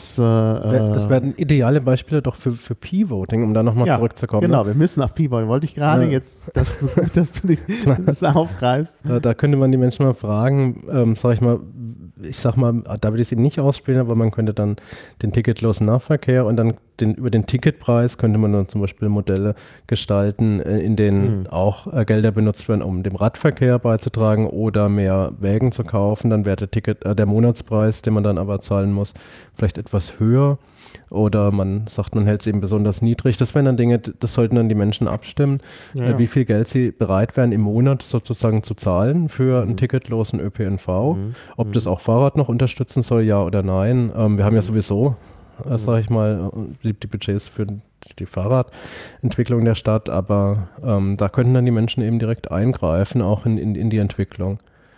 werden ideale Beispiele doch für P-Voting, um da nochmal zurückzukommen. Genau, wir müssen auf P-Voting. Wollte ich gerade jetzt, das ist gut, dass du das aufgreifst. Da könnte man die Menschen mal fragen, ich sag mal, da würde ich es eben nicht ausspielen, aber man könnte dann den ticketlosen Nahverkehr und dann über den Ticketpreis könnte man dann zum Beispiel Modelle gestalten, in denen auch Gelder benutzt werden, um dem Radverkehr beizutragen oder mehr Wägen zu kaufen. Dann wäre der Monatspreis, den man dann aber zahlen muss, vielleicht etwas höher. Oder man sagt, man hält es eben besonders niedrig. Das wären dann Dinge, das sollten dann die Menschen abstimmen, wie viel Geld sie bereit wären im Monat sozusagen zu zahlen für einen ticketlosen ÖPNV. Ob das auch Fahrrad noch unterstützen soll, ja oder nein. Wir haben ja sowieso, sage ich mal, die Budgets für die Fahrradentwicklung der Stadt, aber da könnten dann die Menschen eben direkt eingreifen, auch in die Entwicklung.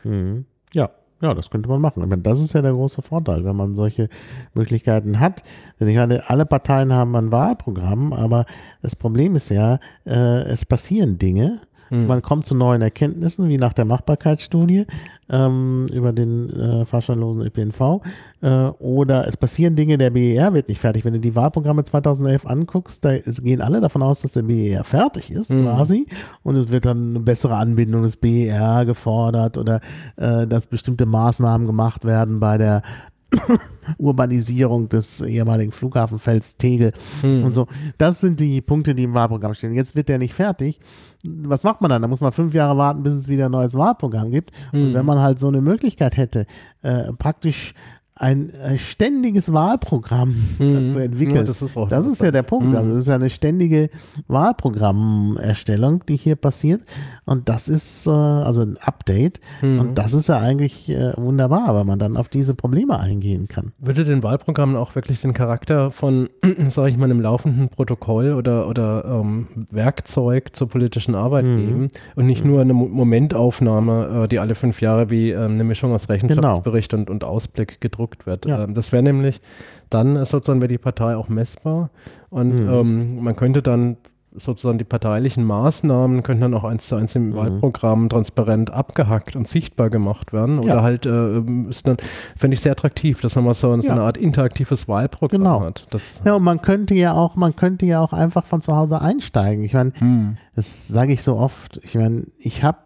Ja, das könnte man machen. Ich meine, das ist ja der große Vorteil, wenn man solche Möglichkeiten hat. Denn ich meine, alle Parteien haben ein Wahlprogramm, aber das Problem ist ja, es passieren Dinge. Man kommt zu neuen Erkenntnissen, wie nach der Machbarkeitsstudie über den fahrscheinlosen ÖPNV. Oder es passieren Dinge, der BER wird nicht fertig. Wenn du die Wahlprogramme 2011 anguckst, da gehen alle davon aus, dass der BER fertig ist, quasi. Und es wird dann eine bessere Anbindung des BER gefordert oder dass bestimmte Maßnahmen gemacht werden bei der Urbanisierung des ehemaligen Flughafenfelds Tegel und so. Das sind die Punkte, die im Wahlprogramm stehen. Jetzt wird der nicht fertig. Was macht man dann? Da muss man 5 Jahre warten, bis es wieder ein neues Wahlprogramm gibt. Und wenn man halt so eine Möglichkeit hätte, praktisch ein ständiges Wahlprogramm zu entwickeln. Ja, das ist ja der Punkt. Also das ist ja eine ständige Wahlprogrammerstellung, die hier passiert. Und das ist also ein Update. Und das ist ja eigentlich wunderbar, weil man dann auf diese Probleme eingehen kann. Würde den Wahlprogrammen auch wirklich den Charakter von, sage ich mal, einem laufenden Protokoll oder Werkzeug zur politischen Arbeit geben und nicht nur eine Momentaufnahme, die alle 5 Jahre wie eine Mischung aus Rechenschaftsbericht und Ausblick gedruckt wird. Ja. Das wäre nämlich, dann sozusagen wäre die Partei auch messbar und man könnte dann sozusagen die parteilichen Maßnahmen könnten dann auch 1:1 im Wahlprogramm transparent abgehackt und sichtbar gemacht werden oder halt ist dann, fände ich sehr attraktiv, dass man mal so eine Art interaktives Wahlprogramm hat. Und man könnte ja auch einfach von zu Hause einsteigen. Ich meine, das sage ich so oft, ich meine, ich habe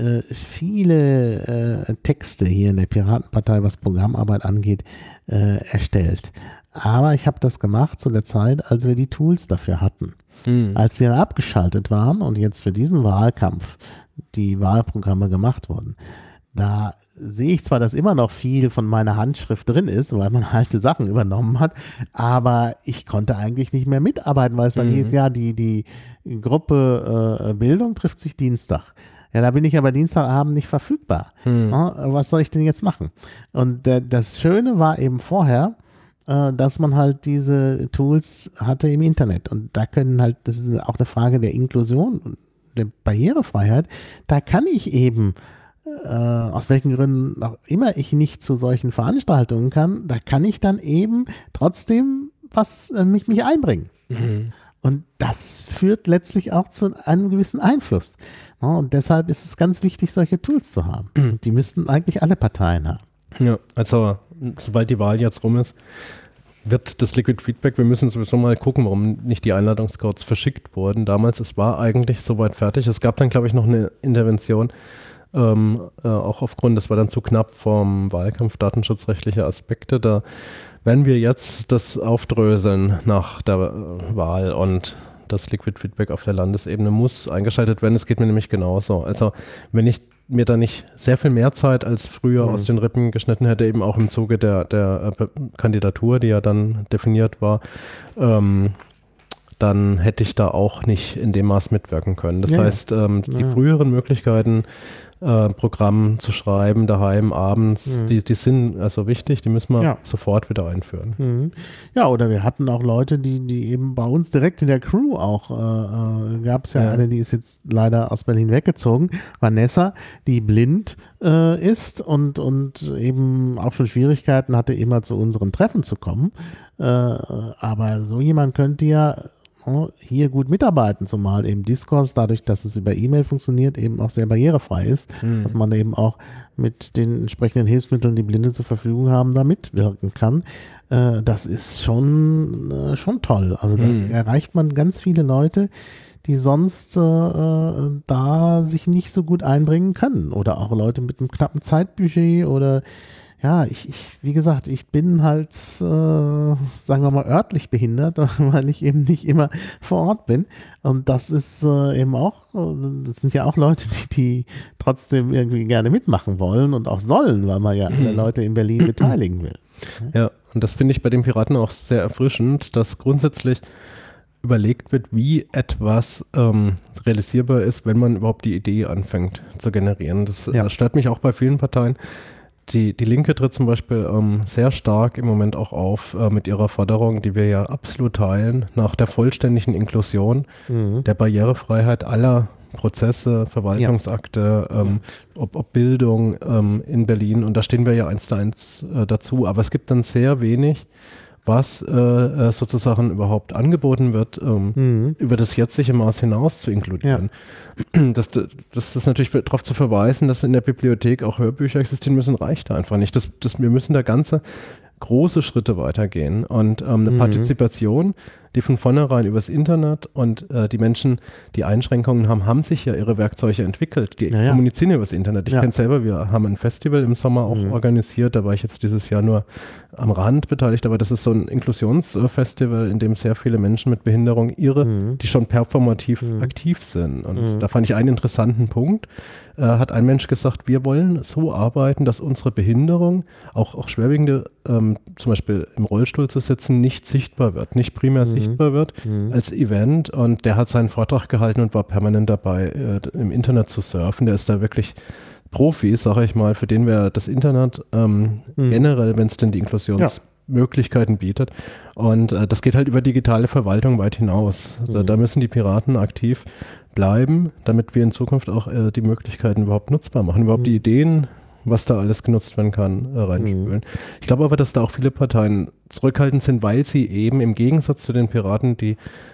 viele Texte hier in der Piratenpartei, was Programmarbeit angeht, erstellt. Aber ich habe das gemacht zu der Zeit, als wir die Tools dafür hatten. Als sie dann abgeschaltet waren und jetzt für diesen Wahlkampf die Wahlprogramme gemacht wurden, da sehe ich zwar, dass immer noch viel von meiner Handschrift drin ist, weil man alte Sachen übernommen hat, aber ich konnte eigentlich nicht mehr mitarbeiten, weil es dann hieß, ja, die Gruppe Bildung trifft sich Dienstag. Ja, da bin ich aber Dienstagabend nicht verfügbar. Ja, was soll ich denn jetzt machen? Und das Schöne war eben vorher, dass man halt diese Tools hatte im Internet. Und da können halt, das ist auch eine Frage der Inklusion und der Barrierefreiheit, da kann ich eben, aus welchen Gründen auch immer ich nicht zu solchen Veranstaltungen kann, da kann ich dann eben trotzdem mich einbringen. Und das führt letztlich auch zu einem gewissen Einfluss. Ja, und deshalb ist es ganz wichtig, solche Tools zu haben. Und die müssten eigentlich alle Parteien haben. Ja, also sobald die Wahl jetzt rum ist, wird das Liquid Feedback, wir müssen sowieso mal gucken, warum nicht die Einladungscodes verschickt wurden. Damals, es war eigentlich soweit fertig. Es gab dann, glaube ich, noch eine Intervention, auch aufgrund, das war dann zu knapp vom Wahlkampf, datenschutzrechtliche Aspekte. Da werden wir jetzt das aufdröseln nach der Wahl und das Liquid Feedback auf der Landesebene muss eingeschaltet werden. Es geht mir nämlich genauso. Also wenn ich mir da nicht sehr viel mehr Zeit als früher aus den Rippen geschnitten hätte, eben auch im Zuge der Kandidatur, die ja dann definiert war, dann hätte ich da auch nicht in dem Maß mitwirken können. Das heißt, die früheren Möglichkeiten, Programm zu schreiben, daheim, abends, die sind also wichtig, die müssen wir sofort wieder einführen. Ja, oder wir hatten auch Leute, die eben bei uns direkt in der Crew auch, gab es ja eine, die ist jetzt leider aus Berlin weggezogen, Vanessa, die blind ist und eben auch schon Schwierigkeiten hatte, immer zu unseren Treffen zu kommen. Aber so jemand könnte ja hier gut mitarbeiten, zumal eben Discourse, dadurch, dass es über E-Mail funktioniert, eben auch sehr barrierefrei ist, dass man eben auch mit den entsprechenden Hilfsmitteln, die Blinde zur Verfügung haben, da mitwirken kann. Das ist schon toll. Also da erreicht man ganz viele Leute, die sonst da sich nicht so gut einbringen können. Oder auch Leute mit einem knappen Zeitbudget oder ja, wie gesagt, ich bin halt, sagen wir mal, örtlich behindert, weil ich eben nicht immer vor Ort bin. Und das ist eben auch, das sind ja auch Leute, die trotzdem irgendwie gerne mitmachen wollen und auch sollen, weil man ja alle Leute in Berlin beteiligen will. Ja, und das finde ich bei den Piraten auch sehr erfrischend, dass grundsätzlich überlegt wird, wie etwas realisierbar ist, wenn man überhaupt die Idee anfängt zu generieren. Das stört mich auch bei vielen Parteien. Die Linke tritt zum Beispiel sehr stark im Moment auch auf mit ihrer Forderung, die wir ja absolut teilen, nach der vollständigen Inklusion, der Barrierefreiheit aller Prozesse, Verwaltungsakte, ob Bildung in Berlin. Und da stehen wir ja 1:1 dazu. Aber es gibt dann sehr wenig, was sozusagen überhaupt angeboten wird, über das jetzige Maß hinaus zu inkludieren. Ja. Das ist natürlich darauf zu verweisen, dass in der Bibliothek auch Hörbücher existieren müssen, reicht da einfach nicht. Wir müssen da große Schritte weitergehen und eine Partizipation, die von vornherein übers Internet und die Menschen, die Einschränkungen haben sich ja ihre Werkzeuge entwickelt. Die kommunizieren ja übers Internet. Ich kenne es selber, wir haben ein Festival im Sommer auch organisiert, da war ich jetzt dieses Jahr nur am Rand beteiligt, aber das ist so ein Inklusionsfestival, in dem sehr viele Menschen mit Behinderung die schon performativ aktiv sind. Und da fand ich einen interessanten Punkt, hat ein Mensch gesagt, wir wollen so arbeiten, dass unsere Behinderung, auch schwerwiegende, zum Beispiel im Rollstuhl zu sitzen, nicht sichtbar wird, nicht primär sichtbar wird als Event. Und der hat seinen Vortrag gehalten und war permanent dabei, im Internet zu surfen. Der ist da wirklich Profi, sage ich mal, für den wäre das Internet generell, wenn es denn die Inklusionsmöglichkeiten bietet. Und das geht halt über digitale Verwaltung weit hinaus. Da müssen die Piraten aktiv bleiben, damit wir in Zukunft auch die Möglichkeiten überhaupt nutzbar machen, überhaupt die Ideen, was da alles genutzt werden kann, reinspülen. Ich glaube aber, dass da auch viele Parteien zurückhaltend sind, weil sie eben im Gegensatz zu den Piraten die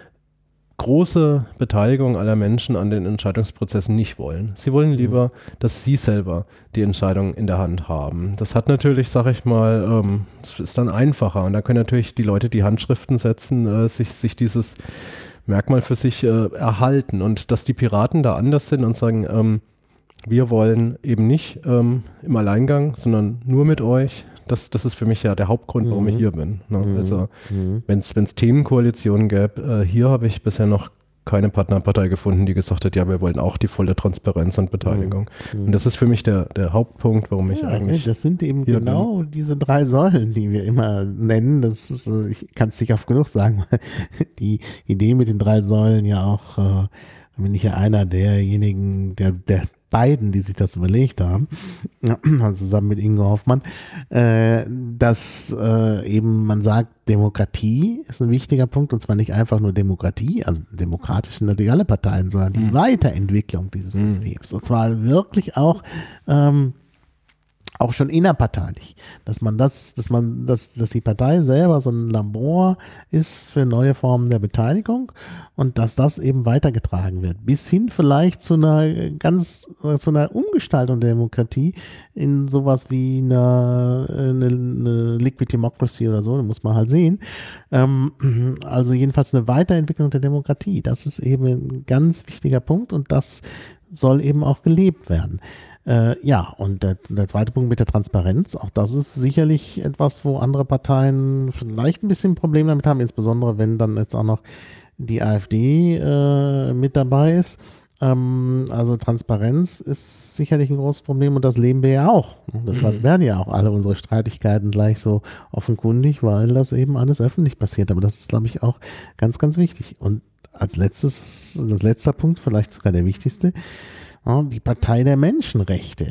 große Beteiligung aller Menschen an den Entscheidungsprozessen nicht wollen. Sie wollen lieber, dass sie selber die Entscheidung in der Hand haben. Das hat natürlich, sage ich mal, das ist dann einfacher und da können natürlich die Leute, die Handschriften setzen, sich dieses Merkmal für sich erhalten und dass die Piraten da anders sind und sagen, wir wollen eben nicht im Alleingang, sondern nur mit euch. Das ist für mich ja der Hauptgrund, warum ich hier bin. Ne? Also wenn es Themenkoalitionen gäbe, hier habe ich bisher noch keine Partnerpartei gefunden, die gesagt hat, ja, wir wollen auch die volle Transparenz und Beteiligung. Und das ist für mich der Hauptpunkt, warum ich eigentlich das sind eben genau diese 3 Säulen, die wir immer nennen. Das ist, ich kann es nicht oft genug sagen, weil die Idee mit den 3 Säulen ja auch, bin ich ja einer derjenigen, der beiden, die sich das überlegt haben, also zusammen mit Ingo Hoffmann, dass eben man sagt, Demokratie ist ein wichtiger Punkt und zwar nicht einfach nur Demokratie, also demokratisch sind natürlich alle Parteien, sondern die Weiterentwicklung dieses Systems und zwar wirklich auch auch schon innerparteilich, dass die Partei selber so ein Labor ist für neue Formen der Beteiligung und dass das eben weitergetragen wird, bis hin vielleicht zu einer Umgestaltung der Demokratie in sowas wie eine Liquid Democracy oder so, da muss man halt sehen. Also jedenfalls eine Weiterentwicklung der Demokratie, das ist eben ein ganz wichtiger Punkt und das soll eben auch gelebt werden. Und der zweite Punkt mit der Transparenz, auch das ist sicherlich etwas, wo andere Parteien vielleicht ein bisschen Probleme damit haben, insbesondere wenn dann jetzt auch noch die AfD mit dabei ist. Also Transparenz ist sicherlich ein großes Problem und das leben wir ja auch. Deshalb werden ja auch alle unsere Streitigkeiten gleich so offenkundig, weil das eben alles öffentlich passiert. Aber das ist, glaube ich, auch ganz, ganz wichtig. Und als letzter Punkt, vielleicht sogar der wichtigste, die Partei der Menschenrechte.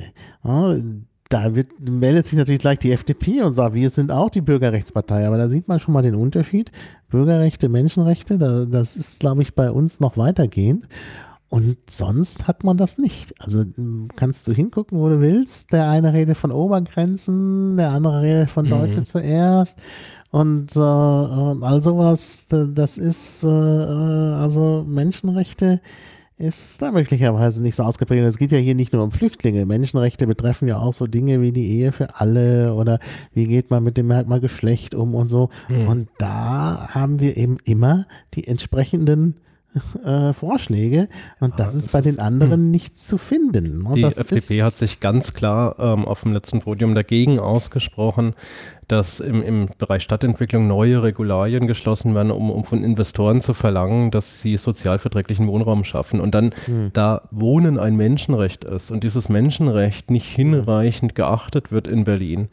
Da meldet sich natürlich gleich die FDP und sagt, wir sind auch die Bürgerrechtspartei. Aber da sieht man schon mal den Unterschied. Bürgerrechte, Menschenrechte, das ist, glaube ich, bei uns noch weitergehend. Und sonst hat man das nicht. Also kannst du hingucken, wo du willst. Der eine redet von Obergrenzen, der andere redet von Deutsche zuerst. Und all sowas, das ist, also Menschenrechte ist da möglicherweise nicht so ausgeprägt. Es geht ja hier nicht nur um Flüchtlinge. Menschenrechte betreffen ja auch so Dinge wie die Ehe für alle oder wie geht man mit dem Merkmal Geschlecht um und so. Und da haben wir eben immer die entsprechenden Vorschläge und das ist bei den anderen nicht zu finden. Die FDP hat sich ganz klar auf dem letzten Podium dagegen ausgesprochen, dass im Bereich Stadtentwicklung neue Regularien geschlossen werden, um von Investoren zu verlangen, dass sie sozialverträglichen Wohnraum schaffen. Und dann, da Wohnen ein Menschenrecht ist und dieses Menschenrecht nicht hinreichend geachtet wird in Berlin,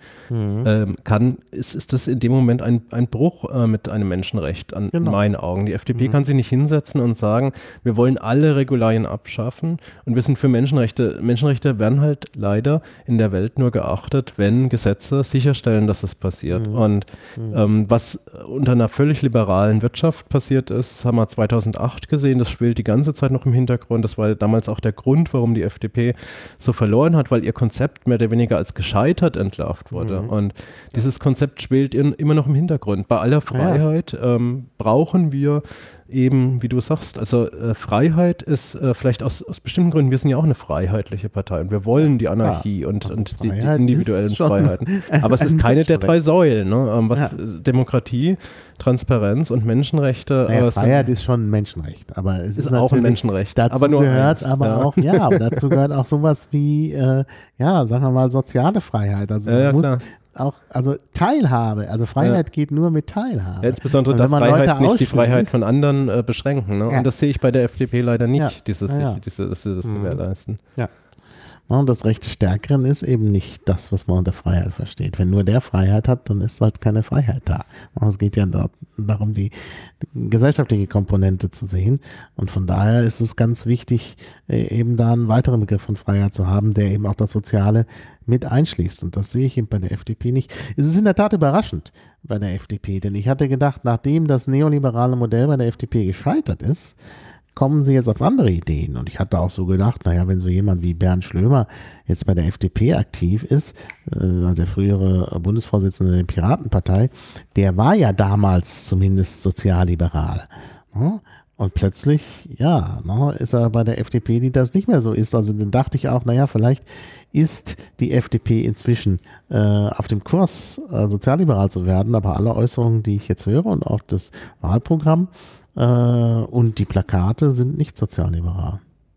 ist das in dem Moment ein Bruch mit einem Menschenrecht in meinen Augen. Die FDP kann sich nicht hinsetzen und sagen, wir wollen alle Regularien abschaffen und wir sind für Menschenrechte. Menschenrechte werden halt leider in der Welt nur geachtet, wenn Gesetze sicherstellen, dass es passiert. Und was unter einer völlig liberalen Wirtschaft passiert ist, haben wir 2008 gesehen, das spielt die ganze Zeit noch im Hintergrund. Das war damals auch der Grund, warum die FDP so verloren hat, weil ihr Konzept mehr oder weniger als gescheitert entlarvt wurde. Und dieses Konzept spielt immer noch im Hintergrund. Bei aller Freiheit brauchen wir eben, wie du sagst, also Freiheit ist vielleicht aus bestimmten Gründen, wir sind ja auch eine freiheitliche Partei und wir wollen die Anarchie und die individuellen Freiheiten. Aber es ist keine der drei Säulen. Ne? Demokratie, Transparenz und Menschenrechte. Freiheit ist schon ein Menschenrecht, aber es ist auch ein Menschenrecht. Dazu aber nur gehört aber dazu gehört auch sowas wie, sagen wir mal, soziale Freiheit. Also auch, also Teilhabe, also Freiheit geht nur mit Teilhabe. Ja, insbesondere darf Freiheit nicht die Freiheit von anderen beschränken. Ne? Und das sehe ich bei der FDP leider nicht, dass sie das gewährleisten. Ja. Und das Recht des Stärkeren ist eben nicht das, was man unter Freiheit versteht. Wenn nur der Freiheit hat, dann ist halt keine Freiheit da. Es geht ja darum, die gesellschaftliche Komponente zu sehen. Und von daher ist es ganz wichtig, eben da einen weiteren Begriff von Freiheit zu haben, der eben auch das Soziale mit einschließt. Und das sehe ich eben bei der FDP nicht. Es ist in der Tat überraschend bei der FDP, denn ich hatte gedacht, nachdem das neoliberale Modell bei der FDP gescheitert ist, kommen sie jetzt auf andere Ideen. Und ich hatte auch so gedacht, naja, wenn so jemand wie Bernd Schlömer jetzt bei der FDP aktiv ist, also der frühere Bundesvorsitzende der Piratenpartei, der war ja damals zumindest sozialliberal. Und plötzlich, ist er bei der FDP, die das nicht mehr so ist. Also dann dachte ich auch, naja, vielleicht ist die FDP inzwischen auf dem Kurs, sozialliberal zu werden. Aber alle Äußerungen, die ich jetzt höre und auch das Wahlprogramm, und die Plakate sind nicht sozialliberal.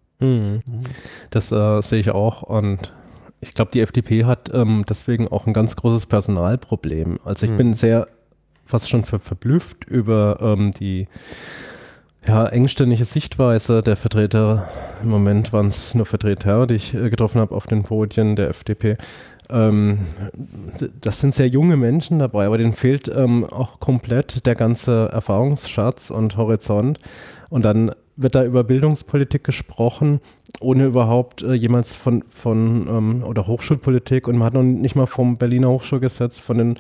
Das sehe ich auch und ich glaube, die FDP hat deswegen auch ein ganz großes Personalproblem. Also ich bin fast schon verblüfft über die engständige Sichtweise der Vertreter, im Moment waren es nur Vertreter, die ich getroffen habe auf den Podien der FDP. Das sind sehr junge Menschen dabei, aber denen fehlt auch komplett der ganze Erfahrungsschatz und Horizont. Und dann wird da über Bildungspolitik gesprochen, ohne überhaupt jemals von oder Hochschulpolitik, und man hat noch nicht mal vom Berliner Hochschulgesetz, von den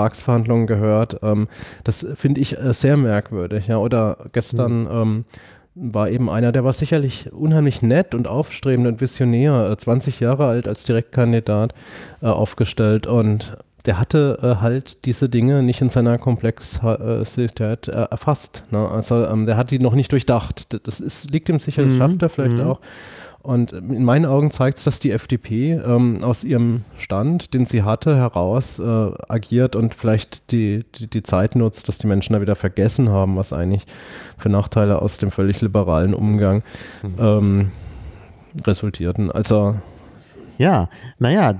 Hochschulvertragsverhandlungen gehört. Das finde ich sehr merkwürdig. Ja. Oder gestern war eben einer, der war sicherlich unheimlich nett und aufstrebend und visionär, 20 Jahre alt als Direktkandidat aufgestellt, und der hatte halt diese Dinge nicht in seiner Komplexität erfasst. Ne? Also der hat die noch nicht durchdacht. Liegt ihm sicher, das schafft er vielleicht auch. Und in meinen Augen zeigt es, dass die FDP aus ihrem Stand, den sie hatte, heraus agiert und vielleicht die Zeit nutzt, dass die Menschen da wieder vergessen haben, was eigentlich für Nachteile aus dem völlig liberalen Umgang resultierten. Also ja, naja,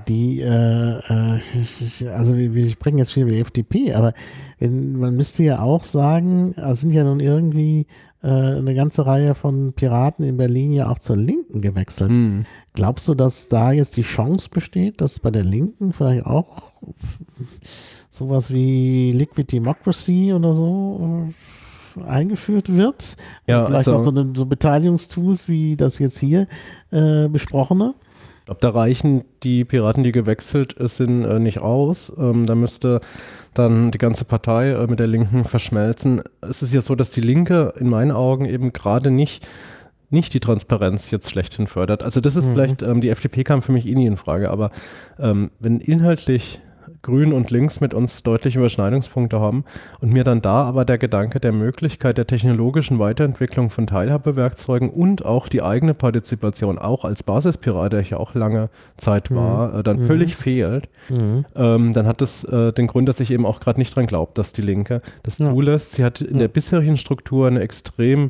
also wir sprechen jetzt viel über die FDP, aber man müsste ja auch sagen, es sind ja nun irgendwie eine ganze Reihe von Piraten in Berlin ja auch zur Linken gewechselt. Glaubst du, dass da jetzt die Chance besteht, dass bei der Linken vielleicht auch sowas wie Liquid Democracy oder so eingeführt wird? Ja, vielleicht also, auch so Beteiligungstools wie das jetzt hier besprochene? Ich glaube, da reichen die Piraten, die gewechselt sind, nicht aus. Da müsste dann die ganze Partei mit der Linken verschmelzen. Es ist ja so, dass die Linke in meinen Augen eben gerade nicht die Transparenz jetzt schlechthin fördert. Also das ist vielleicht, die FDP kam für mich nie in Frage, aber wenn inhaltlich Grün und Links mit uns deutliche Überschneidungspunkte haben und mir dann da aber der Gedanke der Möglichkeit der technologischen Weiterentwicklung von Teilhabewerkzeugen und auch die eigene Partizipation, auch als Basispirat, der ich ja auch lange Zeit war, dann völlig fehlt, dann hat das den Grund, dass ich eben auch gerade nicht dran glaube, dass die Linke das zulässt. Sie hat in der bisherigen Struktur eine extrem,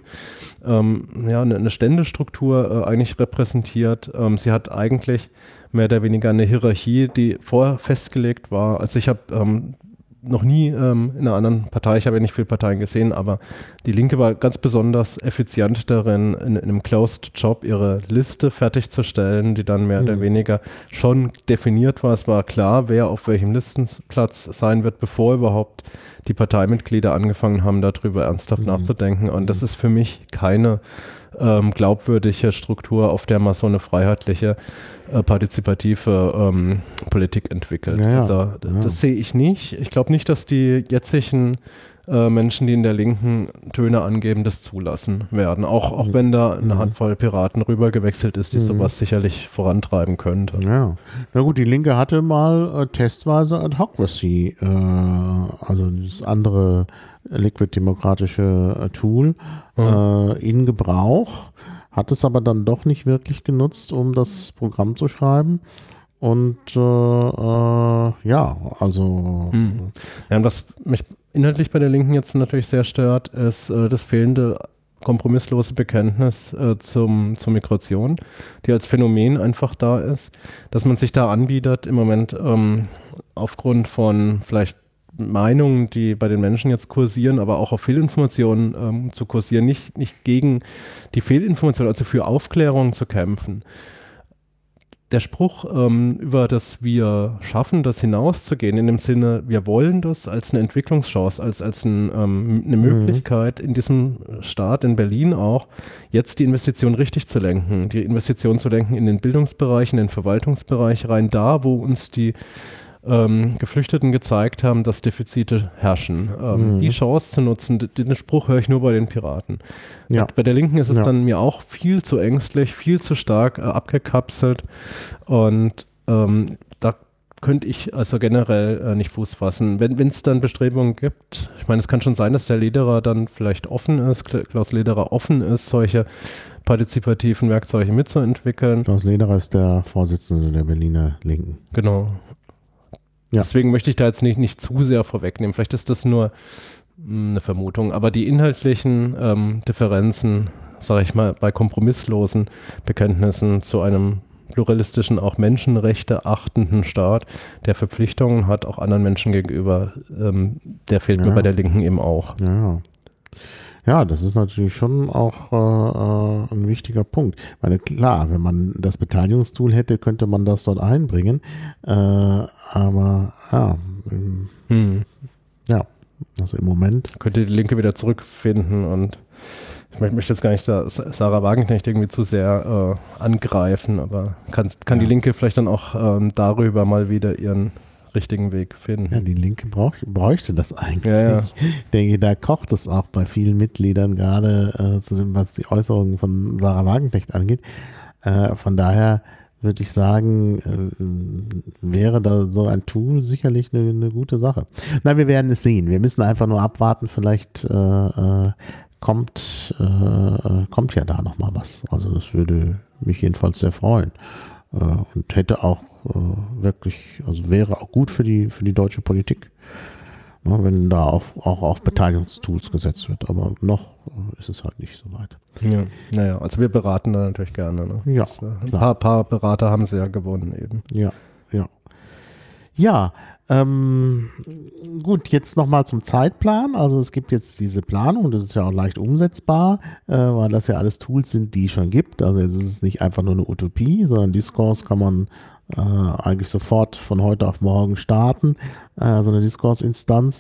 eine Ständestruktur eigentlich repräsentiert. Sie hat eigentlich mehr oder weniger eine Hierarchie, die vorher festgelegt war. Also ich habe noch nie in einer anderen Partei, ich habe ja nicht viele Parteien gesehen, aber die Linke war ganz besonders effizient darin, in einem Closed Job ihre Liste fertigzustellen, die dann mehr oder weniger schon definiert war. Es war klar, wer auf welchem Listenplatz sein wird, bevor überhaupt die Parteimitglieder angefangen haben, darüber ernsthaft nachzudenken. Und das ist für mich keine glaubwürdige Struktur, auf der man so eine freiheitliche, partizipative Politik entwickelt. Das sehe ich nicht. Ich glaube nicht, dass die jetzigen Menschen, die in der Linken Töne angeben, das zulassen werden. Auch wenn da eine Handvoll Piraten rübergewechselt ist, die sowas sicherlich vorantreiben könnte. Ja. Na gut, die Linke hatte mal testweise Adhocracy, also das andere liquid-demokratische Tool in Gebrauch, hat es aber dann doch nicht wirklich genutzt, um das Programm zu schreiben. Und und was mich inhaltlich bei der Linken jetzt natürlich sehr stört, ist das fehlende kompromisslose Bekenntnis zur Migration, die als Phänomen einfach da ist, dass man sich da anbietet im Moment aufgrund von vielleicht Meinungen, die bei den Menschen jetzt kursieren, aber auch auf Fehlinformationen zu kursieren, nicht gegen die Fehlinformation, also für Aufklärung zu kämpfen. Der Spruch, über das wir schaffen, das hinauszugehen, in dem Sinne, wir wollen das als eine Entwicklungschance, als eine Möglichkeit in diesem Staat, in Berlin auch, jetzt die Investition richtig zu lenken, die Investition zu lenken in den Bildungsbereich, in den Verwaltungsbereich rein, da wo uns die Geflüchteten gezeigt haben, dass Defizite herrschen. Die Chance zu nutzen, den Spruch höre ich nur bei den Piraten. Ja. Bei der Linken ist es dann mir auch viel zu ängstlich, viel zu stark abgekapselt, und da könnte ich also generell nicht Fuß fassen. Wenn es dann Bestrebungen gibt, ich meine, es kann schon sein, dass der Lederer dann vielleicht offen ist, Klaus Lederer offen ist, solche partizipativen Werkzeuge mitzuentwickeln. Klaus Lederer ist der Vorsitzende der Berliner Linken. Genau. Ja. Deswegen möchte ich da jetzt nicht zu sehr vorwegnehmen. Vielleicht ist das nur eine Vermutung. Aber die inhaltlichen Differenzen, sage ich mal, bei kompromisslosen Bekenntnissen zu einem pluralistischen, auch Menschenrechte achtenden Staat, der Verpflichtungen hat, auch anderen Menschen gegenüber, der fehlt mir bei der Linken eben auch. Ja, das ist natürlich schon auch ein wichtiger Punkt. Ich meine, klar, wenn man das Beteiligungstool hätte, könnte man das dort einbringen. Aber also im Moment. Könnte die Linke wieder zurückfinden, und ich möchte jetzt gar nicht Sarah Wagenknecht irgendwie zu sehr angreifen, aber kann die Linke vielleicht dann auch darüber mal wieder ihren richtigen Weg finden. Ja, die Linke bräuchte das eigentlich. Ja. Ich denke, da kocht es auch bei vielen Mitgliedern, gerade zu dem, was die Äußerungen von Sarah Wagenknecht angeht. Von daher würde ich sagen, wäre da so ein Tool sicherlich eine gute Sache. Na, wir werden es sehen. Wir müssen einfach nur abwarten. Vielleicht kommt ja da nochmal was. Also das würde mich jedenfalls sehr freuen. Und hätte auch wirklich, also wäre auch gut für die deutsche Politik, ne, wenn da auch auf Beteiligungstools gesetzt wird. Aber noch ist es halt nicht so weit. Ja, naja, also wir beraten da natürlich gerne. Ne? Ja, Ein paar Berater haben sie ja gewonnen eben. Ja, gut, jetzt nochmal zum Zeitplan. Also es gibt jetzt diese Planung, das ist ja auch leicht umsetzbar, weil das ja alles Tools sind, die es schon gibt. Also es ist nicht einfach nur eine Utopie, sondern Discourse kann man eigentlich sofort von heute auf morgen starten, so eine Discourse-Instanz.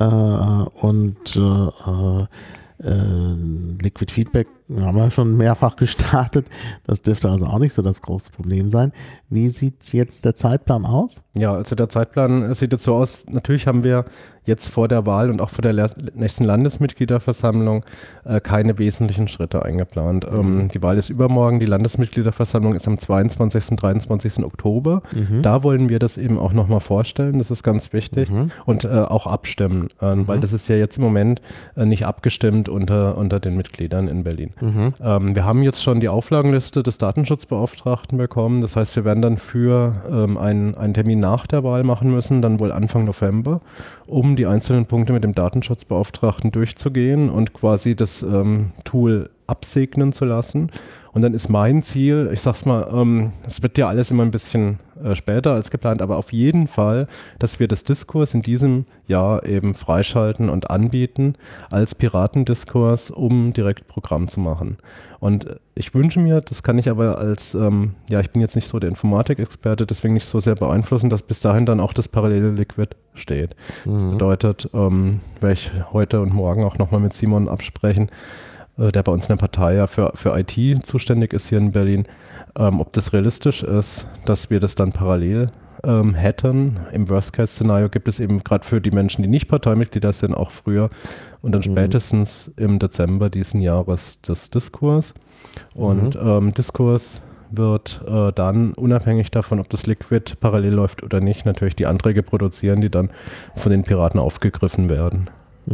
Liquid Feedback haben wir schon mehrfach gestartet. Das dürfte also auch nicht so das große Problem sein. Wie sieht jetzt der Zeitplan aus? Ja, also der Zeitplan sieht jetzt so aus, natürlich haben wir jetzt vor der Wahl und auch vor der nächsten Landesmitgliederversammlung keine wesentlichen Schritte eingeplant. Die Wahl ist übermorgen, die Landesmitgliederversammlung ist am 22. und 23. Oktober. Da wollen wir das eben auch nochmal vorstellen, das ist ganz wichtig. Und auch abstimmen, weil das ist ja jetzt im Moment nicht abgestimmt unter den Mitgliedern in Berlin. Wir haben jetzt schon die Auflagenliste des Datenschutzbeauftragten bekommen, das heißt, wir werden dann für einen Termin nach der Wahl machen müssen, dann wohl Anfang November, um die einzelnen Punkte mit dem Datenschutzbeauftragten durchzugehen und quasi das Tool absegnen zu lassen. Und dann ist mein Ziel, ich sag's mal, das wird ja alles immer ein bisschen später als geplant, aber auf jeden Fall, dass wir das Diskurs in diesem Jahr eben freischalten und anbieten als Piratendiskurs, um direkt Programm zu machen. Und ich wünsche mir, das kann ich aber als, ich bin jetzt nicht so der Informatikexperte, deswegen nicht so sehr beeinflussen, dass bis dahin dann auch das parallele Liquid steht. Das bedeutet, werde ich heute und morgen auch nochmal mit Simon absprechen, der bei uns in der Partei ja für IT zuständig ist hier in Berlin, ob das realistisch ist, dass wir das dann parallel hätten. Im Worst-Case-Szenario gibt es eben gerade für die Menschen, die nicht Parteimitglieder sind, auch früher und dann spätestens im Dezember diesen Jahres das Diskurs. Und Diskurs wird dann, unabhängig davon, ob das Liquid parallel läuft oder nicht, natürlich die Anträge produzieren, die dann von den Piraten aufgegriffen werden.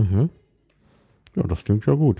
Ja, das klingt ja gut.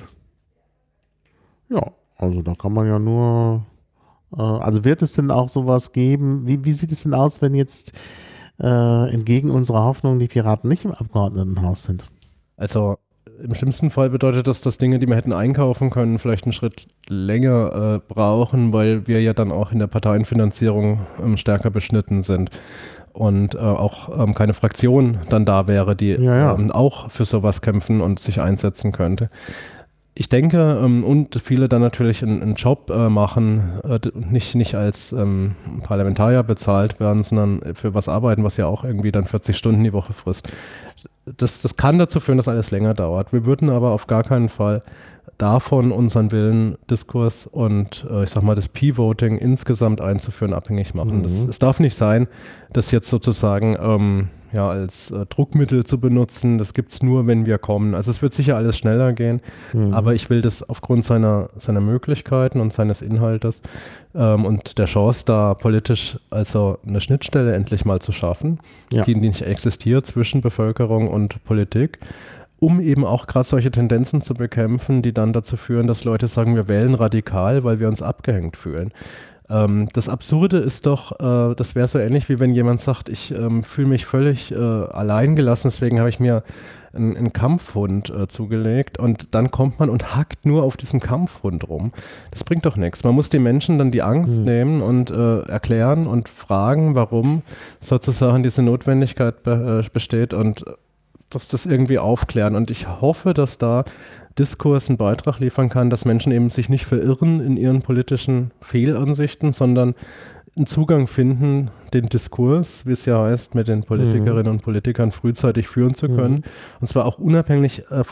Ja, also da kann man ja nur, also wird es denn auch sowas geben, wie sieht es denn aus, wenn jetzt entgegen unserer Hoffnung die Piraten nicht im Abgeordnetenhaus sind? Also im schlimmsten Fall bedeutet das, dass Dinge, die wir hätten einkaufen können, vielleicht einen Schritt länger brauchen, weil wir ja dann auch in der Parteienfinanzierung stärker beschnitten sind. Und auch keine Fraktion dann da wäre, die auch für sowas kämpfen und sich einsetzen könnte. Ich denke, und viele dann natürlich einen Job machen, nicht als Parlamentarier bezahlt werden, sondern für was arbeiten, was ja auch irgendwie dann 40 Stunden die Woche frisst. Das kann dazu führen, dass alles länger dauert. Wir würden aber auf gar keinen Fall davon unseren Willen, Diskurs und das P-Voting insgesamt einzuführen, abhängig machen. Es darf nicht sein, dass jetzt sozusagen als Druckmittel zu benutzen. Das gibt es nur, wenn wir kommen. Also es wird sicher alles schneller gehen, aber ich will das aufgrund seiner Möglichkeiten und seines Inhaltes und der Chance, da politisch also eine Schnittstelle endlich mal zu schaffen, die nicht existiert zwischen Bevölkerung und Politik, um eben auch gerade solche Tendenzen zu bekämpfen, die dann dazu führen, dass Leute sagen, wir wählen radikal, weil wir uns abgehängt fühlen. Das Absurde ist doch, das wäre so ähnlich, wie wenn jemand sagt, ich fühle mich völlig allein gelassen, deswegen habe ich mir einen Kampfhund zugelegt und dann kommt man und hackt nur auf diesem Kampfhund rum. Das bringt doch nichts. Man muss den Menschen dann die Angst nehmen und erklären und fragen, warum sozusagen diese Notwendigkeit besteht und dass das irgendwie aufklären. Und ich hoffe, dass da Diskurs einen Beitrag liefern kann, dass Menschen eben sich nicht verirren in ihren politischen Fehlansichten, sondern einen Zugang finden, den Diskurs, wie es ja heißt, mit den Politikerinnen und Politikern frühzeitig führen zu können. Und zwar auch unabhängig von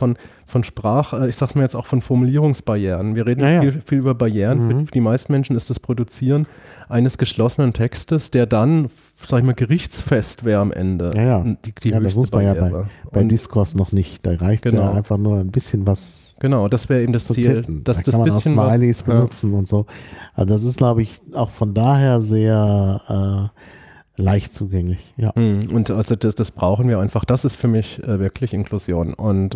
ich sag's mal jetzt auch von Formulierungsbarrieren. Wir reden viel über Barrieren. Für die meisten Menschen ist das Produzieren eines geschlossenen Textes, der dann, sag ich mal, gerichtsfest wäre am Ende. Die höchste das muss man Barriere. Ja bei Diskurs noch nicht. Da reicht es ja einfach nur ein bisschen was. Genau, das wäre eben das Ziel. Da kann man auch Smileys benutzen und so. Also das ist, glaube ich, auch von daher sehr leicht zugänglich. Ja. Und also das brauchen wir einfach. Das ist für mich wirklich Inklusion. Und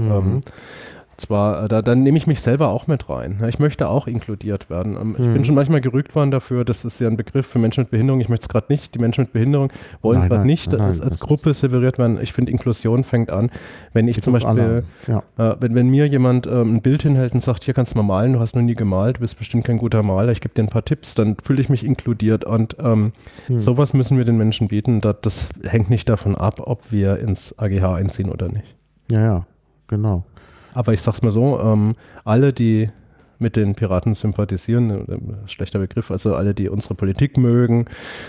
zwar, da nehme ich mich selber auch mit rein. Ich möchte auch inkludiert werden. Ich bin schon manchmal gerügt worden dafür, das ist ja ein Begriff für Menschen mit Behinderung. Ich möchte es gerade nicht. Die Menschen mit Behinderung wollen gerade nicht als Gruppe separiert werden. Ich finde, Inklusion fängt an, wenn ich zum Beispiel, wenn mir jemand ein Bild hinhält und sagt, hier kannst du mal malen, du hast noch nie gemalt, du bist bestimmt kein guter Maler, ich gebe dir ein paar Tipps, dann fühle ich mich inkludiert. Und sowas müssen wir den Menschen bieten. Das hängt nicht davon ab, ob wir ins AGH einziehen oder nicht. Ja, genau. Aber ich sag's mal so, alle, die mit den Piraten sympathisieren, schlechter Begriff, also alle, die unsere Politik mögen,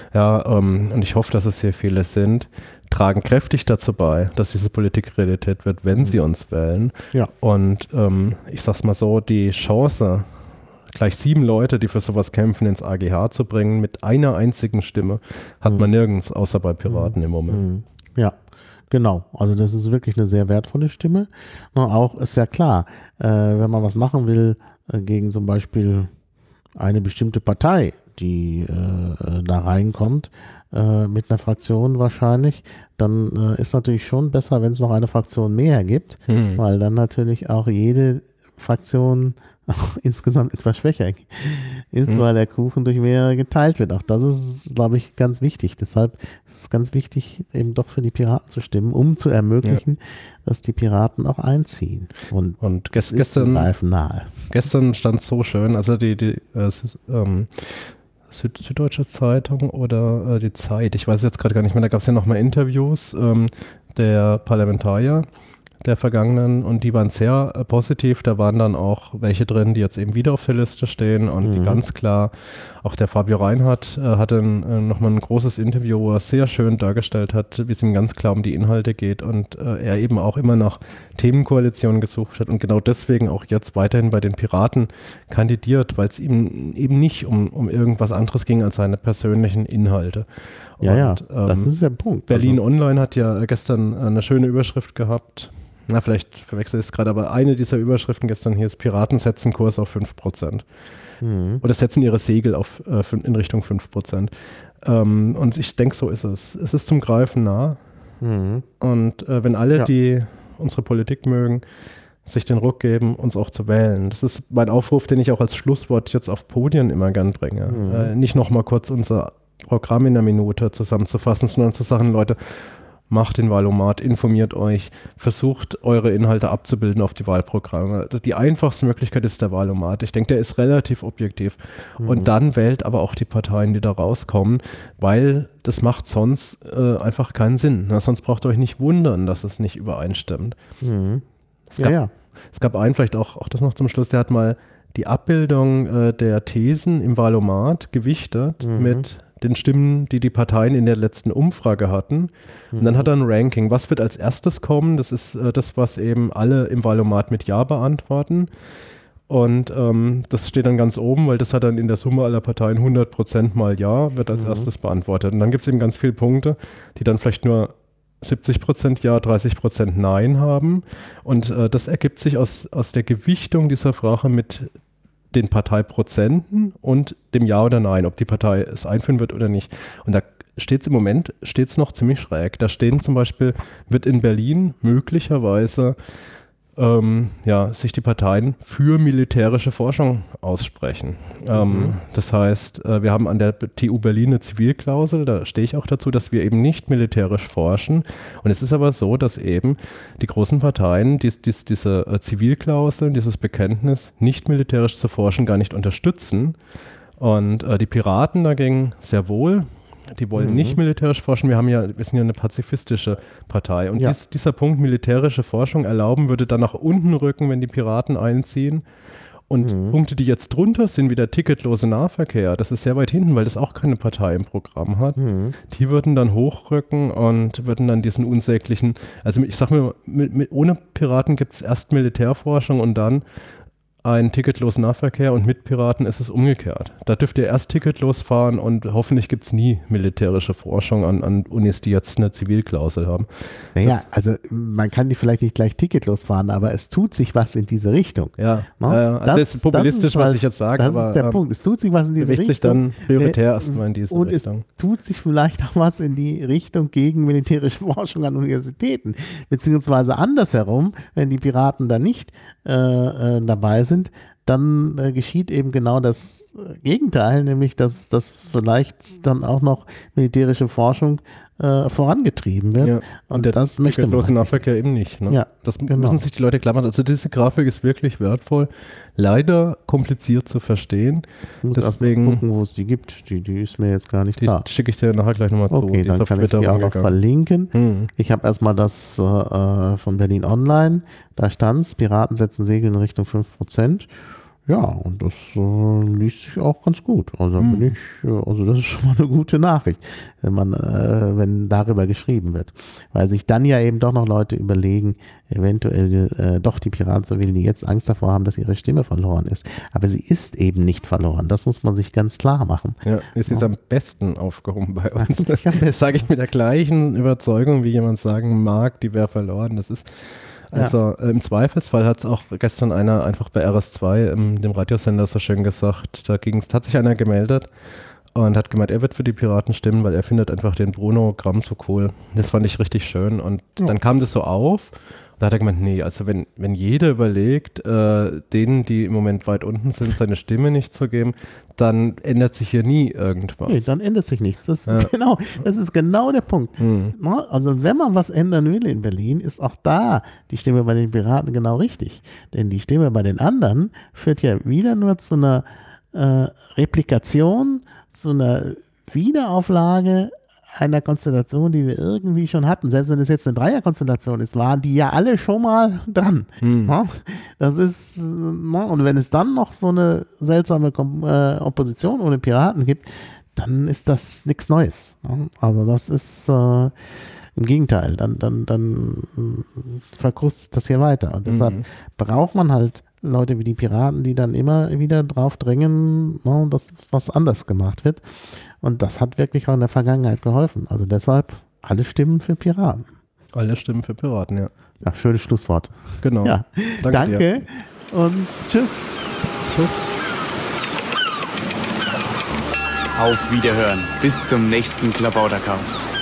und ich hoffe, dass es hier viele sind, tragen kräftig dazu bei, dass diese Politik Realität wird, wenn sie uns wählen. Ja. Und ich sag's mal so, die Chance, gleich 7 Leute, die für sowas kämpfen, ins AGH zu bringen, mit einer einzigen Stimme, hat man nirgends, außer bei Piraten im Moment. Ja. Genau, also das ist wirklich eine sehr wertvolle Stimme. Und auch ist ja klar, wenn man was machen will gegen zum Beispiel eine bestimmte Partei, die da reinkommt, mit einer Fraktion wahrscheinlich, dann ist natürlich schon besser, wenn es noch eine Fraktion mehr gibt, weil dann natürlich auch jede Fraktion auch insgesamt etwas schwächer ist, weil der Kuchen durch mehrere geteilt wird. Auch das ist, glaube ich, ganz wichtig. Deshalb ist es ganz wichtig, eben doch für die Piraten zu stimmen, um zu ermöglichen, dass die Piraten auch einziehen. Und gestern nahe. Gestern stand es so schön, also die Süddeutsche Zeitung oder die Zeit, ich weiß jetzt gerade gar nicht mehr, da gab es ja nochmal Interviews der Parlamentarier der vergangenen und die waren sehr positiv. Da waren dann auch welche drin, die jetzt eben wieder auf der Liste stehen und die ganz klar, auch der Fabio Reinhardt hatte nochmal ein großes Interview, wo er sehr schön dargestellt hat, wie es ihm ganz klar um die Inhalte geht und er eben auch immer nach Themenkoalitionen gesucht hat und genau deswegen auch jetzt weiterhin bei den Piraten kandidiert, weil es ihm eben nicht um irgendwas anderes ging als seine persönlichen Inhalte. Das ist der Punkt. Berlin Online hat ja gestern eine schöne Überschrift gehabt. Na, vielleicht verwechsel ich es gerade, aber eine dieser Überschriften gestern hier ist: Piraten setzen Kurs auf 5%. Oder setzen ihre Segel in Richtung 5%. Und ich denke, so ist es. Es ist zum Greifen nah. Und wenn alle, die unsere Politik mögen, sich den Ruck geben, uns auch zu wählen. Das ist mein Aufruf, den ich auch als Schlusswort jetzt auf Podien immer gern bringe. Nicht nochmal kurz unser Programm in einer Minute zusammenzufassen, sondern zu sagen, Leute, macht den Wahlomat, informiert euch, versucht eure Inhalte abzubilden auf die Wahlprogramme. Die einfachste Möglichkeit ist der Wahlomat. Ich denke, der ist relativ objektiv. Und dann wählt aber auch die Parteien, die da rauskommen, weil das macht sonst einfach keinen Sinn. Na, sonst braucht ihr euch nicht wundern, dass es nicht übereinstimmt. Es gab einen, vielleicht auch das noch zum Schluss, der hat mal die Abbildung der Thesen im Wahlomat gewichtet mit den Stimmen, die die Parteien in der letzten Umfrage hatten. Und dann hat er ein Ranking. Was wird als erstes kommen? Das ist das, was eben alle im Wahlomat mit Ja beantworten. Und das steht dann ganz oben, weil das hat dann in der Summe aller Parteien 100% mal Ja, wird als erstes beantwortet. Und dann gibt es eben ganz viele Punkte, die dann vielleicht nur 70% Ja, 30% Nein haben. Und das ergibt sich aus der Gewichtung dieser Frage mit den Parteiprozenten und dem Ja oder Nein, ob die Partei es einführen wird oder nicht. Und da steht es im Moment noch ziemlich schräg. Da stehen zum Beispiel, wird in Berlin möglicherweise sich die Parteien für militärische Forschung aussprechen. Das heißt, wir haben an der TU Berlin eine Zivilklausel, da stehe ich auch dazu, dass wir eben nicht militärisch forschen. Und es ist aber so, dass eben die großen Parteien diese Zivilklausel, dieses Bekenntnis, nicht militärisch zu forschen, gar nicht unterstützen. Und die Piraten dagegen sehr wohl. Die wollen nicht militärisch forschen. Wir sind ja eine pazifistische Partei. Und dieser Punkt militärische Forschung erlauben würde dann nach unten rücken, wenn die Piraten einziehen. Und Punkte, die jetzt drunter sind, wie der ticketlose Nahverkehr, das ist sehr weit hinten, weil das auch keine Partei im Programm hat. Die würden dann hochrücken und würden dann diesen unsäglichen, also ich sag mir, ohne Piraten gibt es erst Militärforschung und dann einen ticketlosen Nahverkehr, und mit Piraten ist es umgekehrt. Da dürft ihr erst ticketlos fahren und hoffentlich gibt es nie militärische Forschung an Unis, die jetzt eine Zivilklausel haben. Naja, also man kann die vielleicht nicht gleich ticketlos fahren, aber es tut sich was in diese Richtung. Ja, no? also das ist populistisch, was ich jetzt sage, das aber ist der Punkt. Es tut sich was in diese Richtung. Sich dann prioritär erstmal in diese und Richtung. Es tut sich vielleicht auch was in die Richtung gegen militärische Forschung an Universitäten. Beziehungsweise andersherum, wenn die Piraten da nicht dabei sind, dann geschieht eben genau das Gegenteil, nämlich dass vielleicht dann auch noch militärische Forschung vorangetrieben wird. Ja, und das möchte man. Der Nahverkehr eben nicht. Ne? Ja, das müssen sich die Leute klar machen. Also diese Grafik ist wirklich wertvoll, leider kompliziert zu verstehen. Ich muss deswegen gucken, wo es die gibt. Die ist mir jetzt gar nicht klar. Die schicke ich dir nachher gleich nochmal zu. Okay, dann kann ich die auch noch verlinken. Ich habe erstmal das von Berlin Online. Da stand es, Piraten setzen Segel in Richtung 5%. Ja, und das liest sich auch ganz gut. Also also das ist schon mal eine gute Nachricht, wenn darüber geschrieben wird. Weil sich dann ja eben doch noch Leute überlegen, eventuell doch die Piraten zu wählen, die jetzt Angst davor haben, dass ihre Stimme verloren ist. Aber sie ist eben nicht verloren. Das muss man sich ganz klar machen. Ja, es ist am besten aufgehoben bei uns. Das sage ich mit der gleichen Überzeugung, wie jemand sagen mag, die wäre verloren. Das ist also im Zweifelsfall hat es auch gestern einer einfach bei RS2, dem Radiosender, so schön gesagt, hat sich einer gemeldet und hat gemeint, er wird für die Piraten stimmen, weil er findet einfach den Bruno Gramm so cool. Das fand ich richtig schön und dann kam das so auf. Da hat er gemeint, nee, also wenn jeder überlegt, denen, die im Moment weit unten sind, seine Stimme nicht zu geben, dann ändert sich hier nie irgendwas. Nee, dann ändert sich nichts. Das ist genau der Punkt. Also wenn man was ändern will in Berlin, ist auch da die Stimme bei den Piraten genau richtig. Denn die Stimme bei den anderen führt ja wieder nur zu einer Replikation, zu einer Wiederauflage einer Konstellation, die wir irgendwie schon hatten. Selbst wenn es jetzt eine Dreierkonstellation ist, waren die ja alle schon mal dran. Ja? Das ist, und wenn es dann noch so eine seltsame Opposition ohne Piraten gibt, dann ist das nichts Neues. Ja? Also das ist im Gegenteil, dann verkrustet das hier weiter. Und deshalb braucht man halt Leute wie die Piraten, die dann immer wieder drauf drängen, dass was anders gemacht wird. Und das hat wirklich auch in der Vergangenheit geholfen. Also deshalb alle Stimmen für Piraten. Alle Stimmen für Piraten, ja. Ja, schönes Schlusswort. Genau. Ja. Danke und tschüss. Tschüss. Auf Wiederhören. Bis zum nächsten Klabautercast.